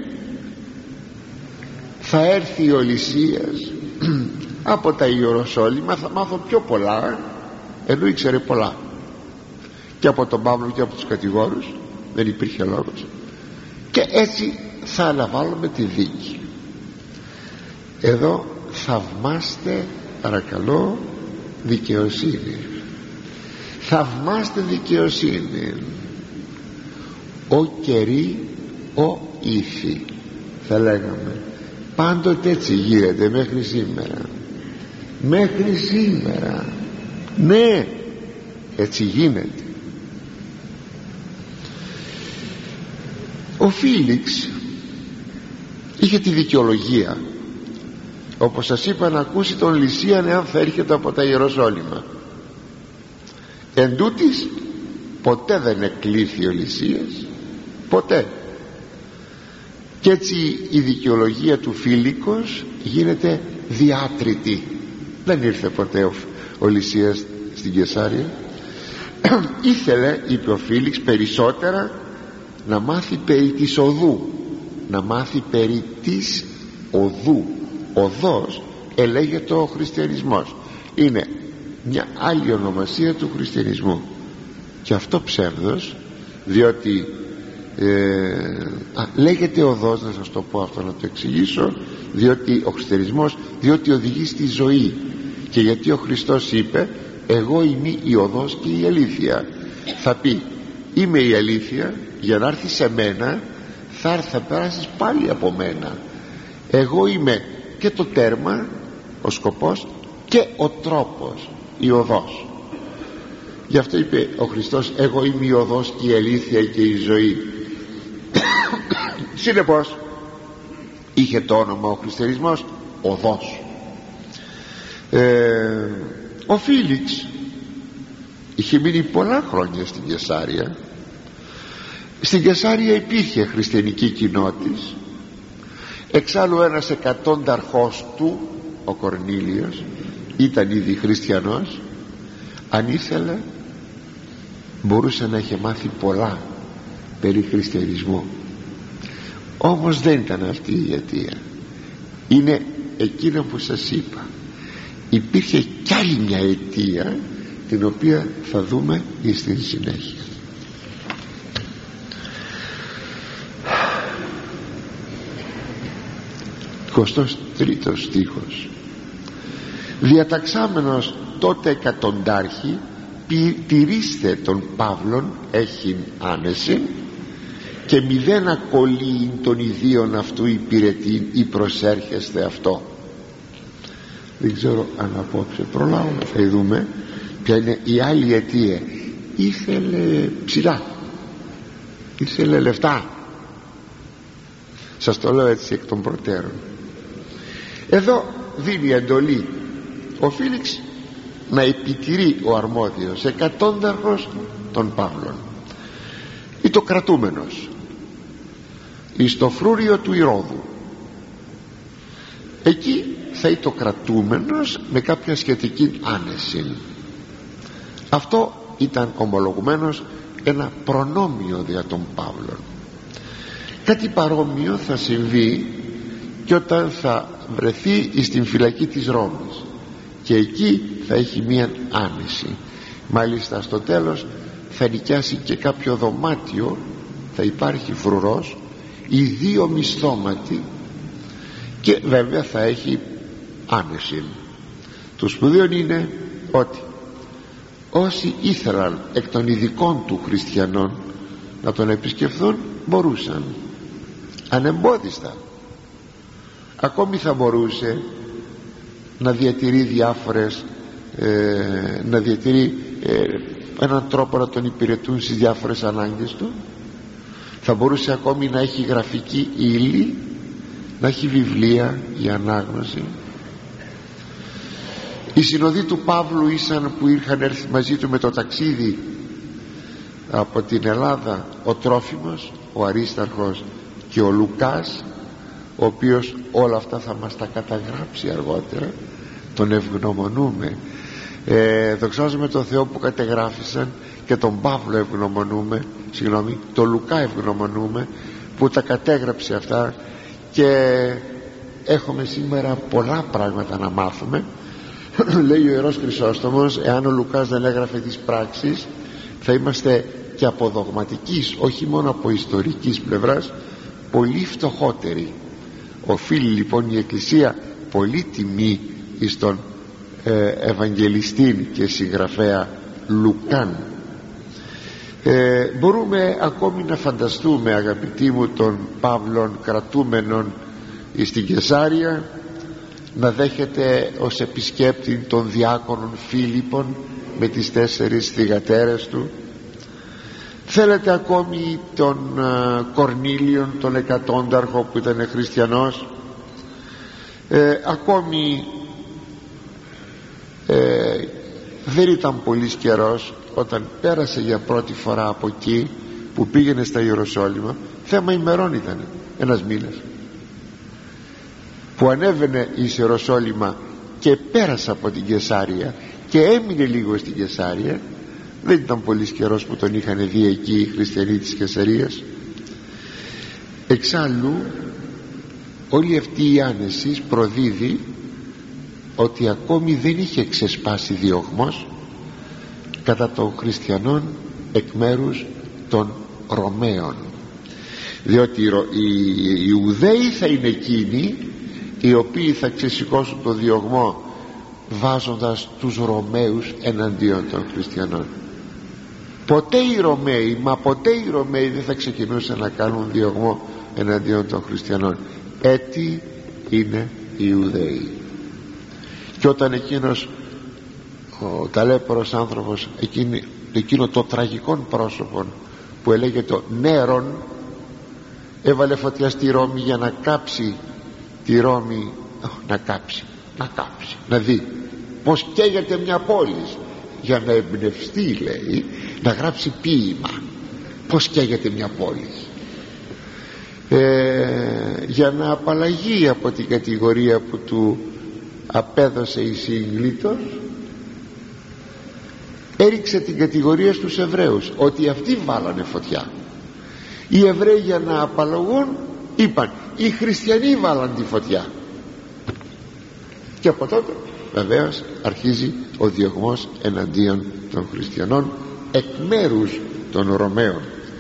Θα έρθει ο Λυσίας από τα Ιεροσόλυμα, θα μάθω πιο πολλά, ενώ ήξερε πολλά, και από τον Παύλο και από τους κατηγόρους, δεν υπήρχε λόγος, και έτσι θα αναβάλουμε τη δίκη. Εδώ θαυμάστε παρακαλώ δικαιοσύνη, θαυμάστε δικαιοσύνη. Ο κερί ο ήθη, θα λέγαμε. Πάντοτε έτσι γίνεται μέχρι σήμερα, μέχρι σήμερα, ναι, έτσι γίνεται. Ο Φίλιξ είχε τη δικαιολογία, όπως σας είπα, να ακούσει τον Λυσίαν εάν θα έρχεται από τα Ιεροσόλυμα. Εν τούτοις, ποτέ δεν εκλήθη ο Λυσίας, ποτέ. Και έτσι η δικαιολογία του Φίλικος γίνεται διάτρητη. Δεν ήρθε ποτέ ο, ο Λυσίας στην Καισάρια. Ήθελε, είπε ο Φίλιξ, περισσότερα να μάθει περί της οδού, να μάθει περί της οδού. Οδός ελέγεται ο χριστιανισμός, είναι μια άλλη ονομασία του χριστιανισμού, και αυτό ψεύδος, διότι ε, α, λέγεται οδός, να σας το πω αυτό, να το εξηγήσω, διότι ο χριστιανισμός, διότι οδηγεί στη ζωή, και γιατί ο Χριστός είπε εγώ είμαι η οδός και η αλήθεια. Θα πει είμαι η αλήθεια, για να έρθει σε μένα θα έρθει, θα περάσεις πάλι από μένα. Εγώ είμαι και το τέρμα, ο σκοπός, και ο τρόπος, η οδός. Γι' αυτό είπε ο Χριστός εγώ είμαι η οδός και η αλήθεια και η ζωή. Συνεπώς είχε το όνομα ο χριστιανισμός οδός. ε, Ο Φίλιξ είχε μείνει πολλά χρόνια στην Καισάρια. Στην Καισάρια υπήρχε χριστιανική κοινότης. Εξάλλου ένας εκατόνταρχός του, ο Κορνήλιος, ήταν ήδη χριστιανός. Αν ήθελε μπορούσε να είχε μάθει πολλά περί χριστιανισμού, όμως δεν ήταν αυτή η αιτία. Είναι εκείνο που σας είπα, υπήρχε κι άλλη μια αιτία, την οποία θα δούμε στην συνέχεια. εικοστός τρίτος στίχος. Διαταξάμενος τότε εκατοντάρχη, τηρήστε τον Παύλον έχειν άνεση, και μηδέν ακολύειν των ιδίων αυτού υπηρετήν ή προσέρχεστε αυτό. Δεν ξέρω αν απόψε προλάβουμε, θα δούμε ποια είναι η άλλη αιτία. Ήθελε ψηλά, ήθελε λεφτά. Σας το λέω έτσι εκ των προτέρων. Εδώ δίνει εντολή ο Φίλιξ να επιτηρεί ο αρμόδιος εκατόνταρχος των Παύλων ή το κρατούμενος εις το φρούριο του Ηρώδου. Εκεί θα είναι το κρατούμενος με κάποια σχετική άνεση. Αυτό ήταν ομολογουμένος ένα προνόμιο δια των Παύλων. Κάτι παρόμοιο θα συμβεί και όταν θα βρεθεί στην φυλακή της Ρώμης, και εκεί θα έχει μία άνεση. Μάλιστα στο τέλος θα νοικιάσει και κάποιο δωμάτιο, θα υπάρχει φρουρός, οι δύο μισθώματοι, και βέβαια θα έχει άνεση. Το σπουδαίο είναι ότι όσοι ήθελαν εκ των ειδικών του χριστιανών να τον επισκεφθούν μπορούσαν ανεμπόδιστα. Ακόμη θα μπορούσε να διατηρεί διάφορες ε, να διατηρεί ε, έναν τρόπο να τον υπηρετούν στις διάφορες ανάγκες του. Θα μπορούσε ακόμη να έχει γραφική ύλη, να έχει βιβλία για ανάγνωση. Οι συνοδοί του Παύλου ήσαν που είχαν έρθει μαζί του με το ταξίδι από την Ελλάδα, ο Τρόφιμος, ο Αρίσταρχος και ο Λουκάς, ο οποίος όλα αυτά θα μας τα καταγράψει αργότερα. Τον ευγνωμονούμε, ε, δοξάζουμε τον Θεό που κατεγράφησαν, και τον Παύλο ευγνωμονούμε, συγγνώμη, τον Λουκά ευγνωμονούμε που τα κατέγραψε αυτά, και έχουμε σήμερα πολλά πράγματα να μάθουμε. Λέει ο Ιερός Χρυσόστομος, εάν ο Λουκάς δεν έγραφε τις πράξεις, θα είμαστε και από δογματικής, όχι μόνο από ιστορικής πλευράς, πολύ φτωχότεροι. Οφείλει λοιπόν η Εκκλησία πολύ τιμή εις τον ε, Ευαγγελιστή και συγγραφέα Λουκάν. ε, μπορούμε ακόμη να φανταστούμε, αγαπητοί μου, τον Παύλον κρατούμενον στην Καισάρια να δέχεται ως επισκέπτη των διάκονων Φίλιππων με τις τέσσερις θυγατέρες του. Θέλετε ακόμη τον uh, Κορνήλιον, τον εκατόνταρχο που ήταν χριστιανός. ε, ακόμη ε, δεν ήταν πολύς καιρός όταν πέρασε για πρώτη φορά από εκεί που πήγαινε στα Ιεροσόλυμα. Θέμα ημερών ήταν, ένας μήνας που ανέβαινε εις Ιεροσόλυμα και πέρασε από την Καισάρια και έμεινε λίγο στην Καισάρια. Δεν ήταν πολύς καιρός που τον είχαν δει εκεί οι χριστιανοί της Καισαρίας. Εξάλλου όλη αυτή η άνεση προδίδει ότι ακόμη δεν είχε ξεσπάσει διωγμός κατά των χριστιανών εκ μέρους των Ρωμαίων, διότι οι Ιουδαίοι θα είναι εκείνοι οι οποίοι θα ξεσηκώσουν το διωγμό βάζοντας τους Ρωμαίους εναντίον των χριστιανών. Ποτέ οι Ρωμαίοι, μα ποτέ οι Ρωμαίοι δεν θα ξεκινούσαν να κάνουν διωγμό εναντίον των χριστιανών. Έτσι είναι οι Ιουδαίοι. Και όταν εκείνος ο ταλέπορος άνθρωπος, εκείνη, εκείνο το τραγικό πρόσωπο που ελέγεται Νέρον, έβαλε φωτιά στη Ρώμη για να κάψει τη Ρώμη, να κάψει, να κάψει, να δει πως καίγεται μια πόλη, για να εμπνευστεί, λέει, να γράψει ποίημα πως καίγεται μια πόλη, ε, για να απαλλαγεί από την κατηγορία που του απέδωσε η Σύγκλιτος. Έριξε την κατηγορία στους Εβραίους ότι αυτοί βάλανε φωτιά. Οι Εβραίοι για να απαλλαγούν είπαν οι χριστιανοί βάλαν τη φωτιά, και από τότε βεβαίως αρχίζει ο διωγμός εναντίον των χριστιανών εκ μέρους των Ρωμαίων.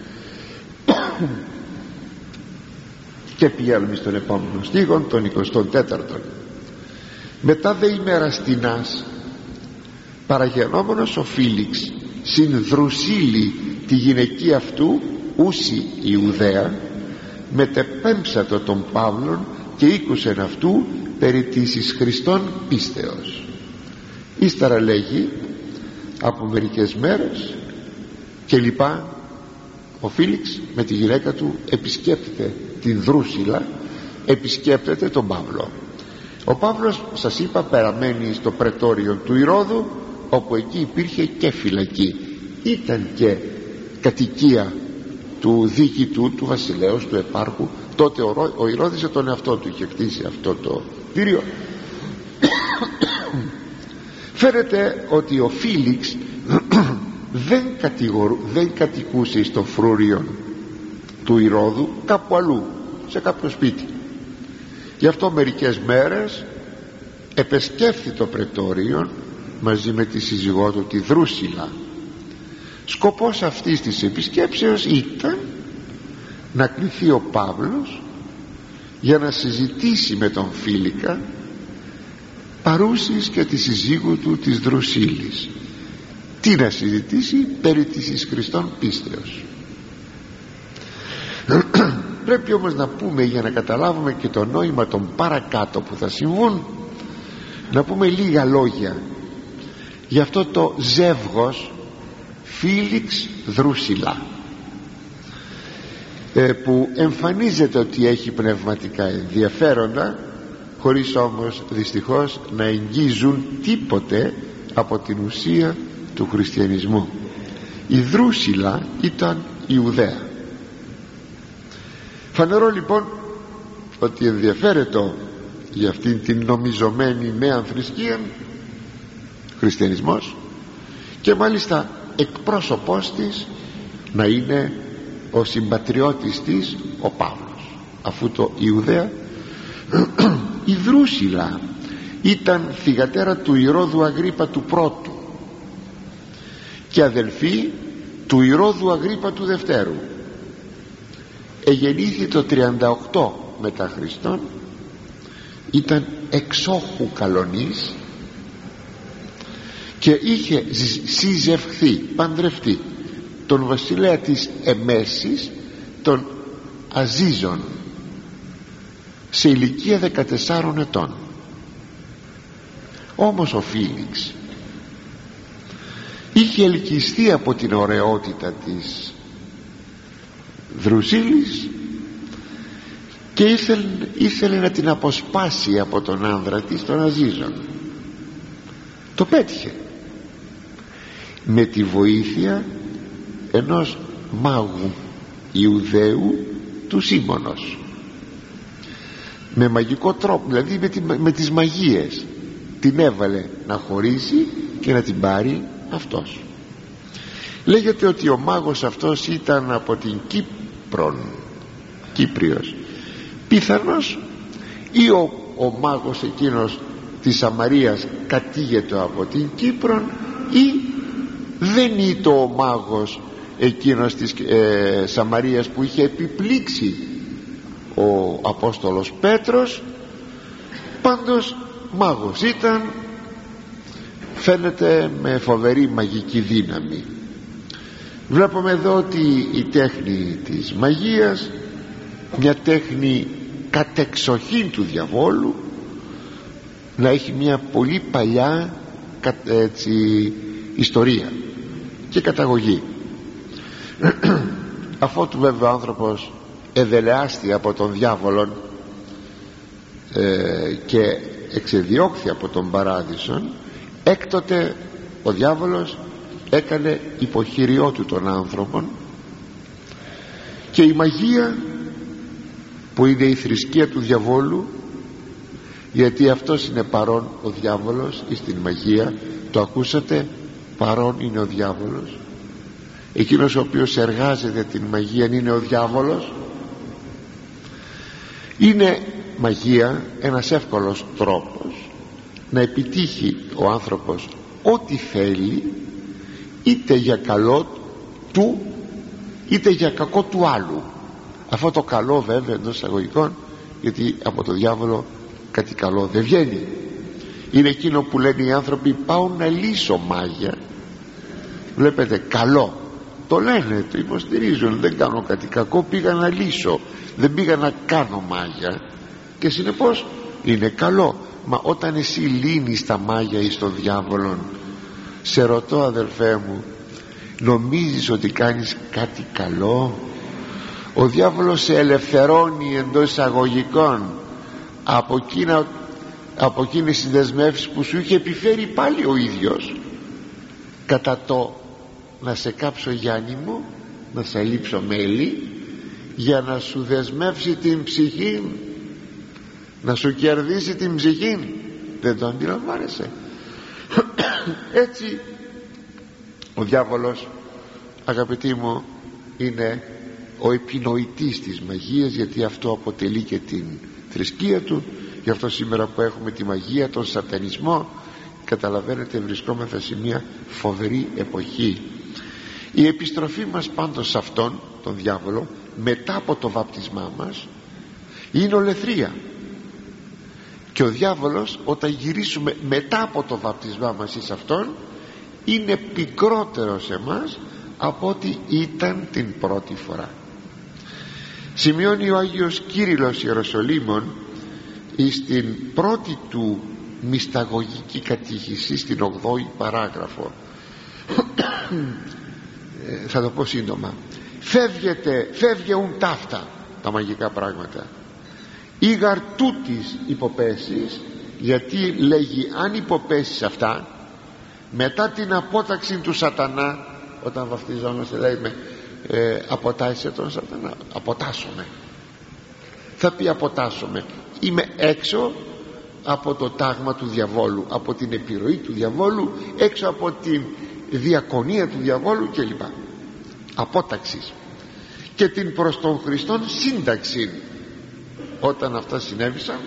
Και πηγαίνουμε στον επόμενο στίχο, τον εικοστό τέταρτο. Μετά δε ημέρα στινάς παραγενόμενος ο Φίλιξ συν Δρουσίλη τη γυναική αυτού ούσι Ιουδαία, μετεπέμψατο τον Παύλον και ήκουσεν αυτού περί της εις Χριστόν πίστεως. Ύστερα λέγει από μερικές μέρες και λοιπά, ο Φίλιξ με τη γυναίκα του επισκέπτεται την Δρούσιλα, επισκέπτεται τον Παύλο. Ο Παύλος, σας είπα, παραμένει στο πρετόριο του Ηρώδου, όπου εκεί υπήρχε και φυλακή, ήταν και κατοικία του διοικητού, του βασιλέως, του επάρχου. Τότε ο, ο Ηρώδης τον εαυτό του είχε χτίσει αυτό το κτίριο. Φαίνεται ότι ο Φίλιξ δεν, κατηγορου, δεν κατοικούσε στο φρούριο του Ηρώδου, κάπου αλλού, σε κάποιο σπίτι. Γι' αυτό μερικές μέρες επεσκέφθη το πρετόριο μαζί με τη σύζυγό του, τη Δρούσιλα. Σκοπός αυτής της επισκέψεως ήταν να κληθεί ο Παύλος για να συζητήσει με τον Φίλικα παρούσης και τη συζύγου του της Δρουσίλης τι να συζητήσει? Περί της εις Χριστόν πίστεως. Πρέπει όμως να πούμε, για να καταλάβουμε και το νόημα των παρακάτω που θα συμβούν, να πούμε λίγα λόγια για αυτό το ζεύγος Φίλιξ Δρούσιλα, ε, που εμφανίζεται ότι έχει πνευματικά ενδιαφέροντα, χωρίς όμως δυστυχώς να εγγίζουν τίποτε από την ουσία του χριστιανισμού. Η Δρούσιλα ήταν Ιουδαία. Φανερό λοιπόν ότι ενδιαφέρεται για αυτήν την νομιζομένη νέα θρησκεία, χριστιανισμός, και μάλιστα εκπρόσωπός της να είναι ο συμπατριώτης της ο Παύλος, αφού το Ιουδαία. Η Δρούσιλα ήταν θυγατέρα του Ηρώδου Αγρίπα του πρώτου και αδελφή του Ηρώδου Αγρίπα του δευτέρου. Εγεννήθη το τριάντα οκτώ μετά Χριστόν, ήταν εξόχου καλονής και είχε συζευχθεί, παντρευτεί τον βασιλέα της Εμέσης, τον Αζίζων, σε ηλικία δεκατεσσάρων ετών. Όμως ο Φίλιξ είχε ελκυστεί από την ωραιότητα της Δρουσίλης και ήθελε, ήθελε να την αποσπάσει από τον άνδρα της, τον Αζίζων. Το πέτυχε με τη βοήθεια ενός μάγου Ιουδαίου του Σίμωνος, με μαγικό τρόπο, δηλαδή με, τη, με τις μαγείες την έβαλε να χωρίσει και να την πάρει αυτός. Λέγεται ότι ο μάγος αυτός ήταν από την Κύπρον, Κύπριος πιθανώς, ή ο, ο μάγος εκείνος της Σαμαρίας κατήγεται από την Κύπρον, ή δεν ήταν ο μάγος εκείνος της ε, Σαμαρίας που είχε επιπλήξει ο Απόστολος Πέτρος. Πάντως μάγος ήταν, φαίνεται με φοβερή μαγική δύναμη. Βλέπουμε εδώ ότι η τέχνη της μαγείας, μια τέχνη κατεξοχήν του διαβόλου, να έχει μια πολύ παλιά έτσι, ιστορία και καταγωγή. Αφότου βέβαια ο άνθρωπος εδελεάστη από τον διάβολον ε, και εξεδιώχθη από τον παράδεισον, έκτοτε ο διάβολος έκανε υποχειριό του των άνθρωπων, και η μαγεία, που είναι η θρησκεία του διαβόλου, γιατί αυτός είναι παρόν ο διάβολος εις την μαγεία, το ακούσατε, παρόν είναι ο διάβολος. Εκείνος ο οποίος εργάζεται την μαγεία είναι ο διάβολος. Είναι μαγεία ένας εύκολος τρόπος να επιτύχει ο άνθρωπος ό,τι θέλει, είτε για καλό του είτε για κακό του άλλου. Αυτό το καλό βέβαια εντός εισαγωγικών, γιατί από το διάβολο κάτι καλό δεν βγαίνει. Είναι εκείνο που λένε οι άνθρωποι, πάω να λύσω μάγια. Βλέπετε, καλό το λένε, το υποστηρίζουν, δεν κάνω κάτι κακό, πήγα να λύσω, δεν πήγα να κάνω μάγια, και συνεπώς είναι καλό. Μα όταν εσύ λύνεις τα μάγια εις τον διάβολον, σε ρωτώ αδελφέ μου, νομίζεις ότι κάνεις κάτι καλό? Ο διάβολος σε ελευθερώνει εντός εισαγωγικών από, εκείνα, από εκείνες τις δεσμεύσεις που σου είχε επιφέρει πάλι ο ίδιος, κατά το να σε κάψω Γιάννη μου, να σε λείψω μέλι, για να σου δεσμεύσει την ψυχή, να σου κερδίσει την ψυχή. Δεν το αντιλαμβάνεσαι? Έτσι ο διάβολος, αγαπητοί μου, είναι ο επινοητής της μαγείας, γιατί αυτό αποτελεί και την θρησκεία του. Γι' αυτό σήμερα που έχουμε τη μαγεία, τον σατανισμό, καταλαβαίνετε, βρισκόμεθα σε μια φοβερή εποχή. Η επιστροφή μας πάντως σε αυτόν τον διάβολο μετά από το βάπτισμά μας είναι ολεθρία. Και ο διάβολος, όταν γυρίσουμε μετά από το βάπτισμά μας εις αυτόν, είναι πικρότερο σε μας από ό,τι ήταν την πρώτη φορά. Σημειώνει ο Άγιος Κύριλλος Ιεροσολύμων στην πρώτη του μυσταγωγική κατήχηση, στην ογδόη παράγραφο. ε, θα το πω σύντομα. Φεύγετε, φεύγεουν ταύτα τα μαγικά πράγματα, ήγαρ τούτης υποπέσεις, γιατί λέγει αν υποπέσεις αυτά μετά την απόταξη του σατανά, όταν βαφτιζόμαστε λέει με, ε, αποτάσσε τον σατανά, αποτάσσομαι, θα πει αποτάσσομαι, είμαι έξω από το τάγμα του διαβόλου, από την επιρροή του διαβόλου, έξω από την διακονία του διαβόλου κλπ. Απόταξης. Και την προς τον Χριστόν σύνταξη. Όταν αυτά συνέβησαν,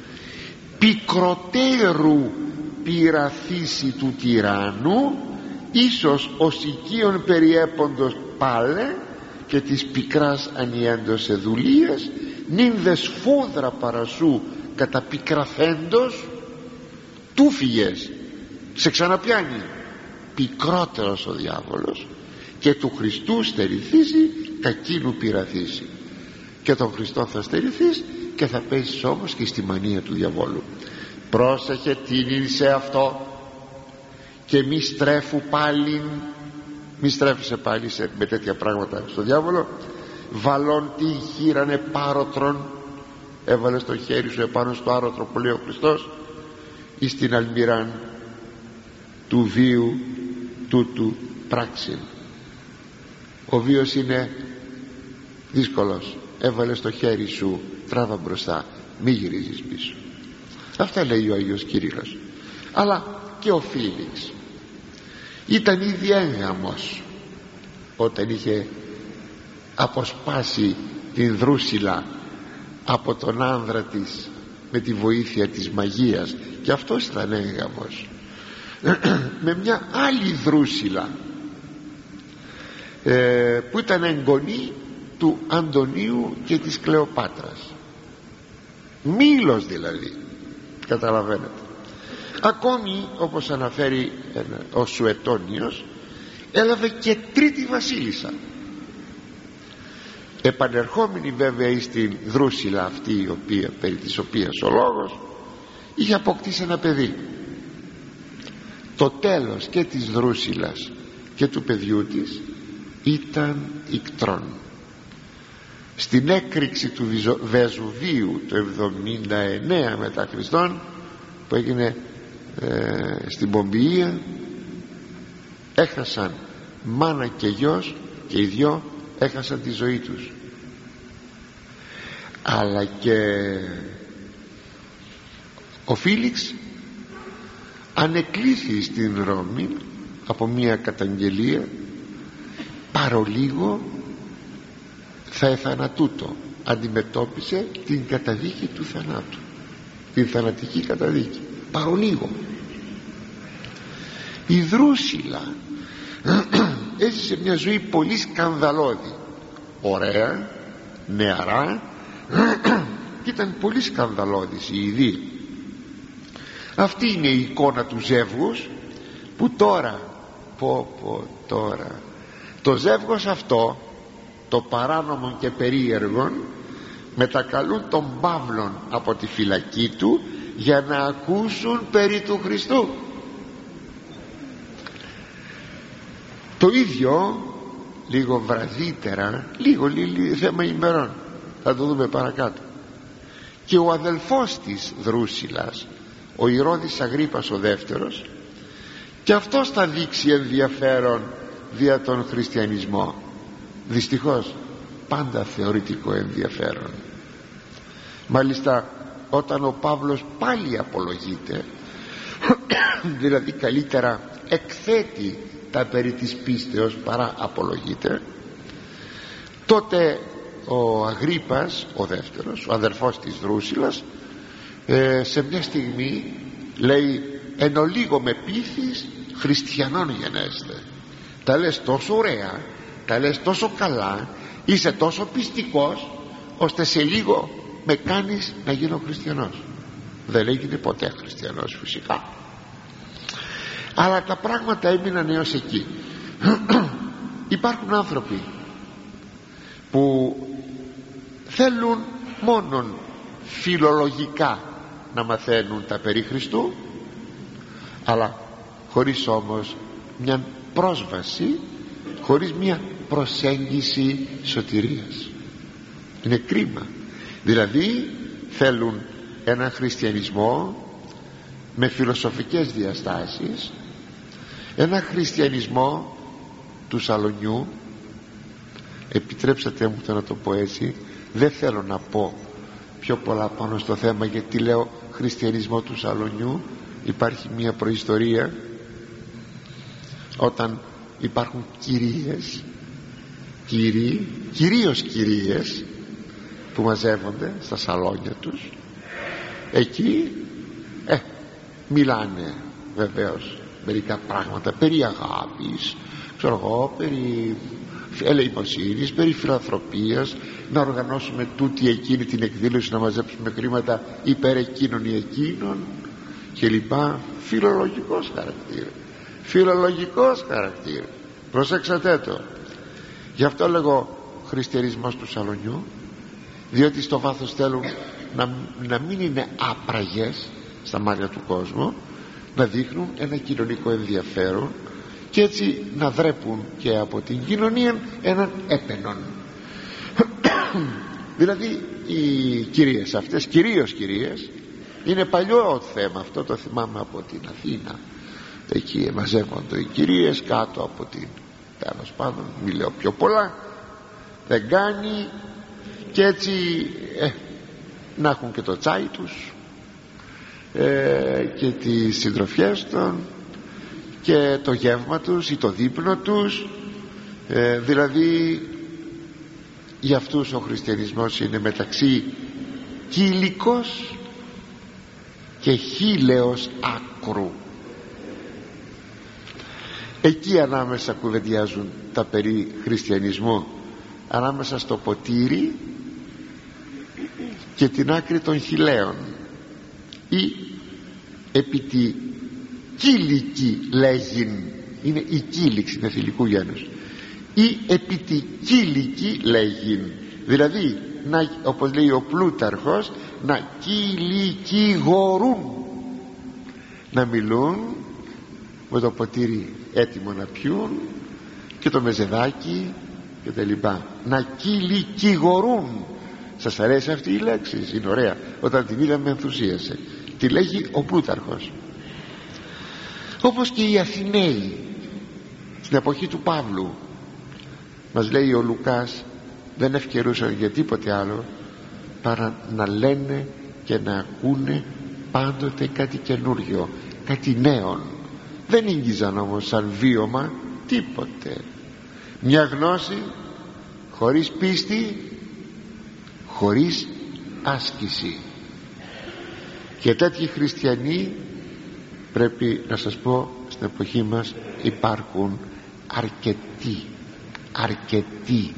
πικροτέρου πειραθήσει του τυράννου, ίσως ως οικείων περιέποντος πάλε και της πικράς ανιέντος εδουλίας, νυν δε σφόδρα παρασού κατά πικραθέντος, του φυγες, σε ξαναπιάνει. Πικρότερος ο διάβολος και του Χριστού στερηθήσει, κακίνου πειραθήσει. Και τον Χριστό θα στερηθείς και θα πέσεις όμως και στη μανία του διαβόλου. Πρόσεχε τίνην σε αυτό και μη στρέφου πάλι, μη στρέφεσαι πάλι σε, με τέτοια πράγματα στο διάβολο. Βαλών τι χείρανε πάρωτρον, έβαλε στο χέρι σου επάνω στο άρωτρο που λέει ο Χριστός, εις την αλμυράν του βίου τούτου πράξην. Ο βίος είναι δύσκολος, έβαλε στο χέρι σου, τράβα μπροστά, μη γυρίζεις πίσω. Αυτά λέει ο Άγιος Κύριλλος. Αλλά και ο Φίλιξ ήταν ήδη έγγαμος όταν είχε αποσπάσει την Δρούσιλα από τον άνδρα της με τη βοήθεια της μαγείας, και αυτός ήταν έγγαμος με μια άλλη Δρούσιλα ε, που ήταν εγγονή του Αντωνίου και της Κλεοπάτρας, μήλος δηλαδή, καταλαβαίνετε. Ακόμη, όπως αναφέρει ο Σουετόνιος, έλαβε και τρίτη βασίλισσα, επανερχόμενη βέβαια στην Δρούσιλα αυτή η οποία, περί της οποίας ο λόγος, είχε αποκτήσει ένα παιδί. Το τέλος και της Δρούσιλας και του παιδιού της ήταν ικτρόν. Στην έκρηξη του Βεζουβίου το εβδομήντα εννέα μετά Χριστόν, που έγινε ε, στην Πομπιεία, έχασαν μάνα και γιος, και οι δυο έχασαν τη ζωή τους. Αλλά και ο Φίλιξ ανεκλήθη στην Ρώμη από μια καταγγελία, παρολίγο θα εθανατούτο, αντιμετώπισε την καταδίκη του θανάτου, την θανατική καταδίκη, παρολίγο. Η Δρούσιλα έζησε μια ζωή πολύ σκανδαλώδη, ωραία, νεαρά, και ήταν πολύ σκανδαλώδης η ειδή. Αυτή είναι η εικόνα του ζεύγους που τώρα, πω πω τώρα, το ζεύγος αυτό, το παράνομο και περίεργον, μετακαλούν τον Παύλον από τη φυλακή του για να ακούσουν περί του Χριστού. Το ίδιο λίγο βραδύτερα, λίγο, λίγο θέμα ημερών, θα το δούμε παρακάτω, και ο αδελφός της Δρούσιλας, ο Ηρώδης Αγρίππας ο δεύτερος, και αυτός θα δείξει ενδιαφέρον δια τον χριστιανισμό, δυστυχώς πάντα θεωρητικό ενδιαφέρον. Μάλιστα όταν ο Παύλος πάλι απολογείται, δηλαδή καλύτερα εκθέτει τα περί της πίστεως παρά απολογείται, τότε ο Αγρίππας ο δεύτερος, ο αδερφός της Δρούσιλας, ε, σε μια στιγμή λέει, εν ολίγο με πείθεις χριστιανών γενέστε. Τα λες τόσο ωραία, τα λες τόσο καλά, είσαι τόσο πιστικός, ώστε σε λίγο με κάνεις να γίνω χριστιανός. Δεν έγινε ποτέ χριστιανός φυσικά. αλλά τα πράγματα έμειναν έως εκεί. Υπάρχουν άνθρωποι που θέλουν μόνον φιλολογικά να μαθαίνουν τα περί Χριστού, αλλά χωρίς όμως μια πρόσβαση, χωρίς μια προσέγγιση σωτηρίας. Είναι κρίμα. Δηλαδή θέλουν έναν χριστιανισμό με φιλοσοφικές διαστάσεις, ένα χριστιανισμό του σαλονιού. Επιτρέψατε μου το να το πω έτσι, δεν θέλω να πω πιο πολλά πάνω στο θέμα, γιατί λέω χριστιανισμό του σαλονιού. Υπάρχει μια προϊστορία όταν υπάρχουν κυρίες, κύριοι, κυρίως κυρίες που μαζεύονται στα σαλόνια τους. Εκεί ε, μιλάνε βεβαίως μερικά πράγματα περί αγάπης, ξέρω εγώ, περί ελεημοσύνης, περί φιλανθρωπίας, να οργανώσουμε τούτη εκείνη την εκδήλωση, να μαζέψουμε χρήματα υπέρ εκείνων ή εκείνων και λοιπά. Φιλολογικός χαρακτήρα, φιλολογικός χαρακτήρα. Προσέξατε το. Γι' αυτό λέγω χριστιανισμός του σαλονιού, διότι στο βάθος θέλουν να, να μην είναι άπραγες στα μάτια του κόσμου, να δείχνουν ένα κοινωνικό ενδιαφέρον και έτσι να δρέπουν και από την κοινωνία έναν έπαινον. Δηλαδή οι κυρίες αυτές, κυρίως κυρίες, είναι παλιό θέμα αυτό, το θυμάμαι από την Αθήνα. Εκεί μαζεύονται οι κυρίες κάτω από την, τέλος πάντων μη λέω πιο πολλά, δεν κάνει, και έτσι ε, να έχουν και το τσάι τους ε, και τις συντροφιές των και το γεύμα τους ή το δείπνο τους. ε, δηλαδή για αυτούς ο χριστιανισμός είναι μεταξύ κυλικός και χίλεως άκρου. Εκεί ανάμεσα κουβεντιάζουν τα περί χριστιανισμού, ανάμεσα στο ποτήρι και την άκρη των χιλέων, ή επί τη κύλικη λέγειν, είναι η κύλιξη, είναι θηλυκού γένους, ή επί τη κύλικη λέγειν, δηλαδή να, όπως λέει ο Πλούταρχος, να κυλικηγορούν, να μιλούν με το ποτήρι έτοιμο να πιούν και το μεζεδάκι και τα λοιπά, να κυλικηγορούν. Σας αρέσει αυτή η λέξη? Είναι ωραία, όταν την είδα με ενθουσίασε. Τη λέγει ο Πλούταρχος. Όπως και οι Αθηναίοι στην εποχή του Παύλου, μας λέει ο Λουκάς, δεν ευκαιρούσαν για τίποτε άλλο παρά να λένε και να ακούνε πάντοτε κάτι καινούριο, κάτι νέο. Δεν ίγγιζαν όμως σαν βίωμα τίποτε. Μια γνώση χωρίς πίστη, χωρίς άσκηση. Και τέτοιοι χριστιανοί, πρέπει να σας πω, στην εποχή μας υπάρχουν αρκετοί, αρκετοί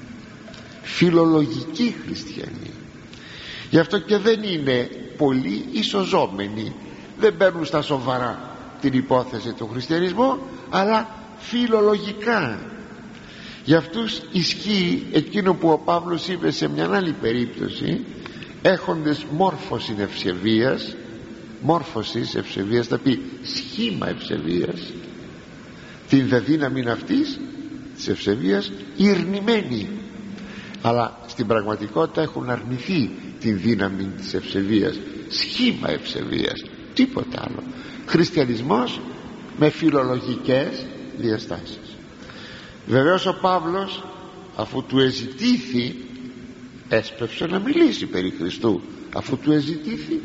φιλολογικοί χριστιανοί. Γι' αυτό και δεν είναι πολύ ισοζόμενοι, δεν παίρνουν στα σοβαρά την υπόθεση του χριστιανισμού, αλλά φιλολογικά. Για αυτούς ισχύει εκείνο που ο Παύλος είπε σε μια άλλη περίπτωση, έχοντες μόρφωση ευσεβίας, μόρφωσης ευσεβίας, θα πει σχήμα ευσεβίας, την δε δύναμη αυτής της ευσεβίας ηρνημένοι, αλλά στην πραγματικότητα έχουν αρνηθεί την δύναμη της ευσεβίας, σχήμα ευσεβίας, τίποτα άλλο. Χριστιανισμός με φιλολογικές διαστάσεις. Βεβαίως ο Παύλος, αφού του εζητήθη, έσπευσε να μιλήσει περί Χριστού, αφού του εζητήθη,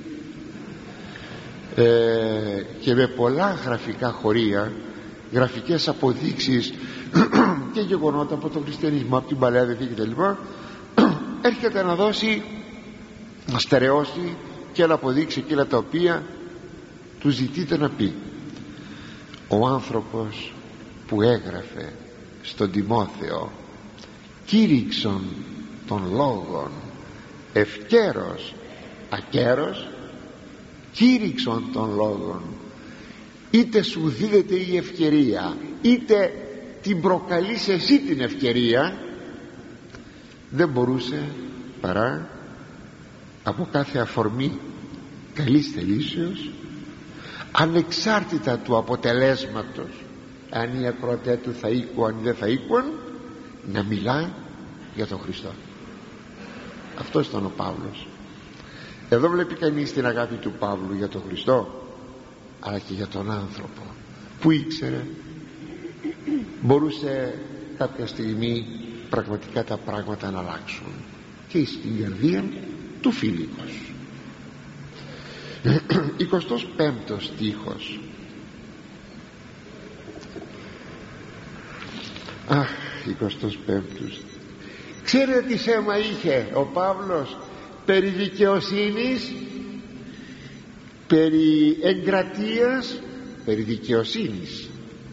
ε, και με πολλά γραφικά χωρία, γραφικές αποδείξεις και γεγονότα από τον χριστιανισμό, από την Παλαιά Διαθήκη κτλ, έρχεται να δώσει, να στερεώσει και να αποδείξει εκείνα τα οποία του ζητείται να πει. Ο άνθρωπος που έγραφε στον Τιμόθεο, κήρυξον των λόγων ευκαίρος ακέρος, κήρυξον των λόγων, είτε σου δίδεται η ευκαιρία είτε την προκαλείς εσύ την ευκαιρία, δεν μπορούσε παρά από κάθε αφορμή καλής θελήσεως, ανεξάρτητα του αποτελέσματος, αν οι ακροατές του θα οίκουαν ή δεν θα οίκουαν, να μιλά για τον Χριστό. αυτός ήταν ο Παύλος. Εδώ βλέπει κανείς την αγάπη του Παύλου για τον Χριστό, αλλά και για τον άνθρωπο που ήξερε μπορούσε κάποια στιγμή πραγματικά τα πράγματα να αλλάξουν, και στην καρδία του Φίλιππος. εικοστός πέμπτος στίχος. Αχ, εικοστός πέμπτος. Ξέρετε τι θέμα είχε ο Παύλος? Περί δικαιοσύνης, περί εγκρατείας, περί δικαιοσύνης.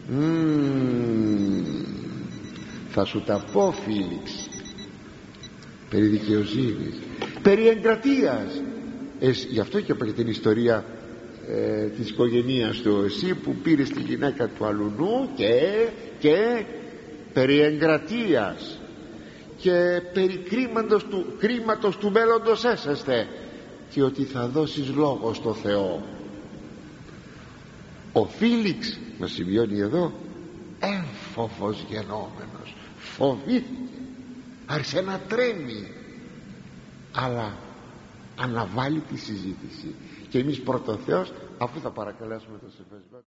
Mm, θα σου τα πω, Φίλιξ. Περί δικαιοσύνης, περί εγκρατείας. Ε, γι' αυτό και από την ιστορία ε, της οικογένειας του, εσύ που πήρες τη γυναίκα του αλουνού, και, και περί εγκρατείας και περί κρίματος του, κρίματος του μέλλοντος έσαστε, και ότι θα δώσεις λόγο στο Θεό. Ο Φίλιξ, μας σημειώνει εδώ, έμφοβος γενόμενος, φοβήθηκε, άρχισε να τρέμει, αλλά αναβάλει τη συζήτηση. Και εμείς πρώτο Θεός, αφού θα παρακαλέσουμε τον Σεβασμό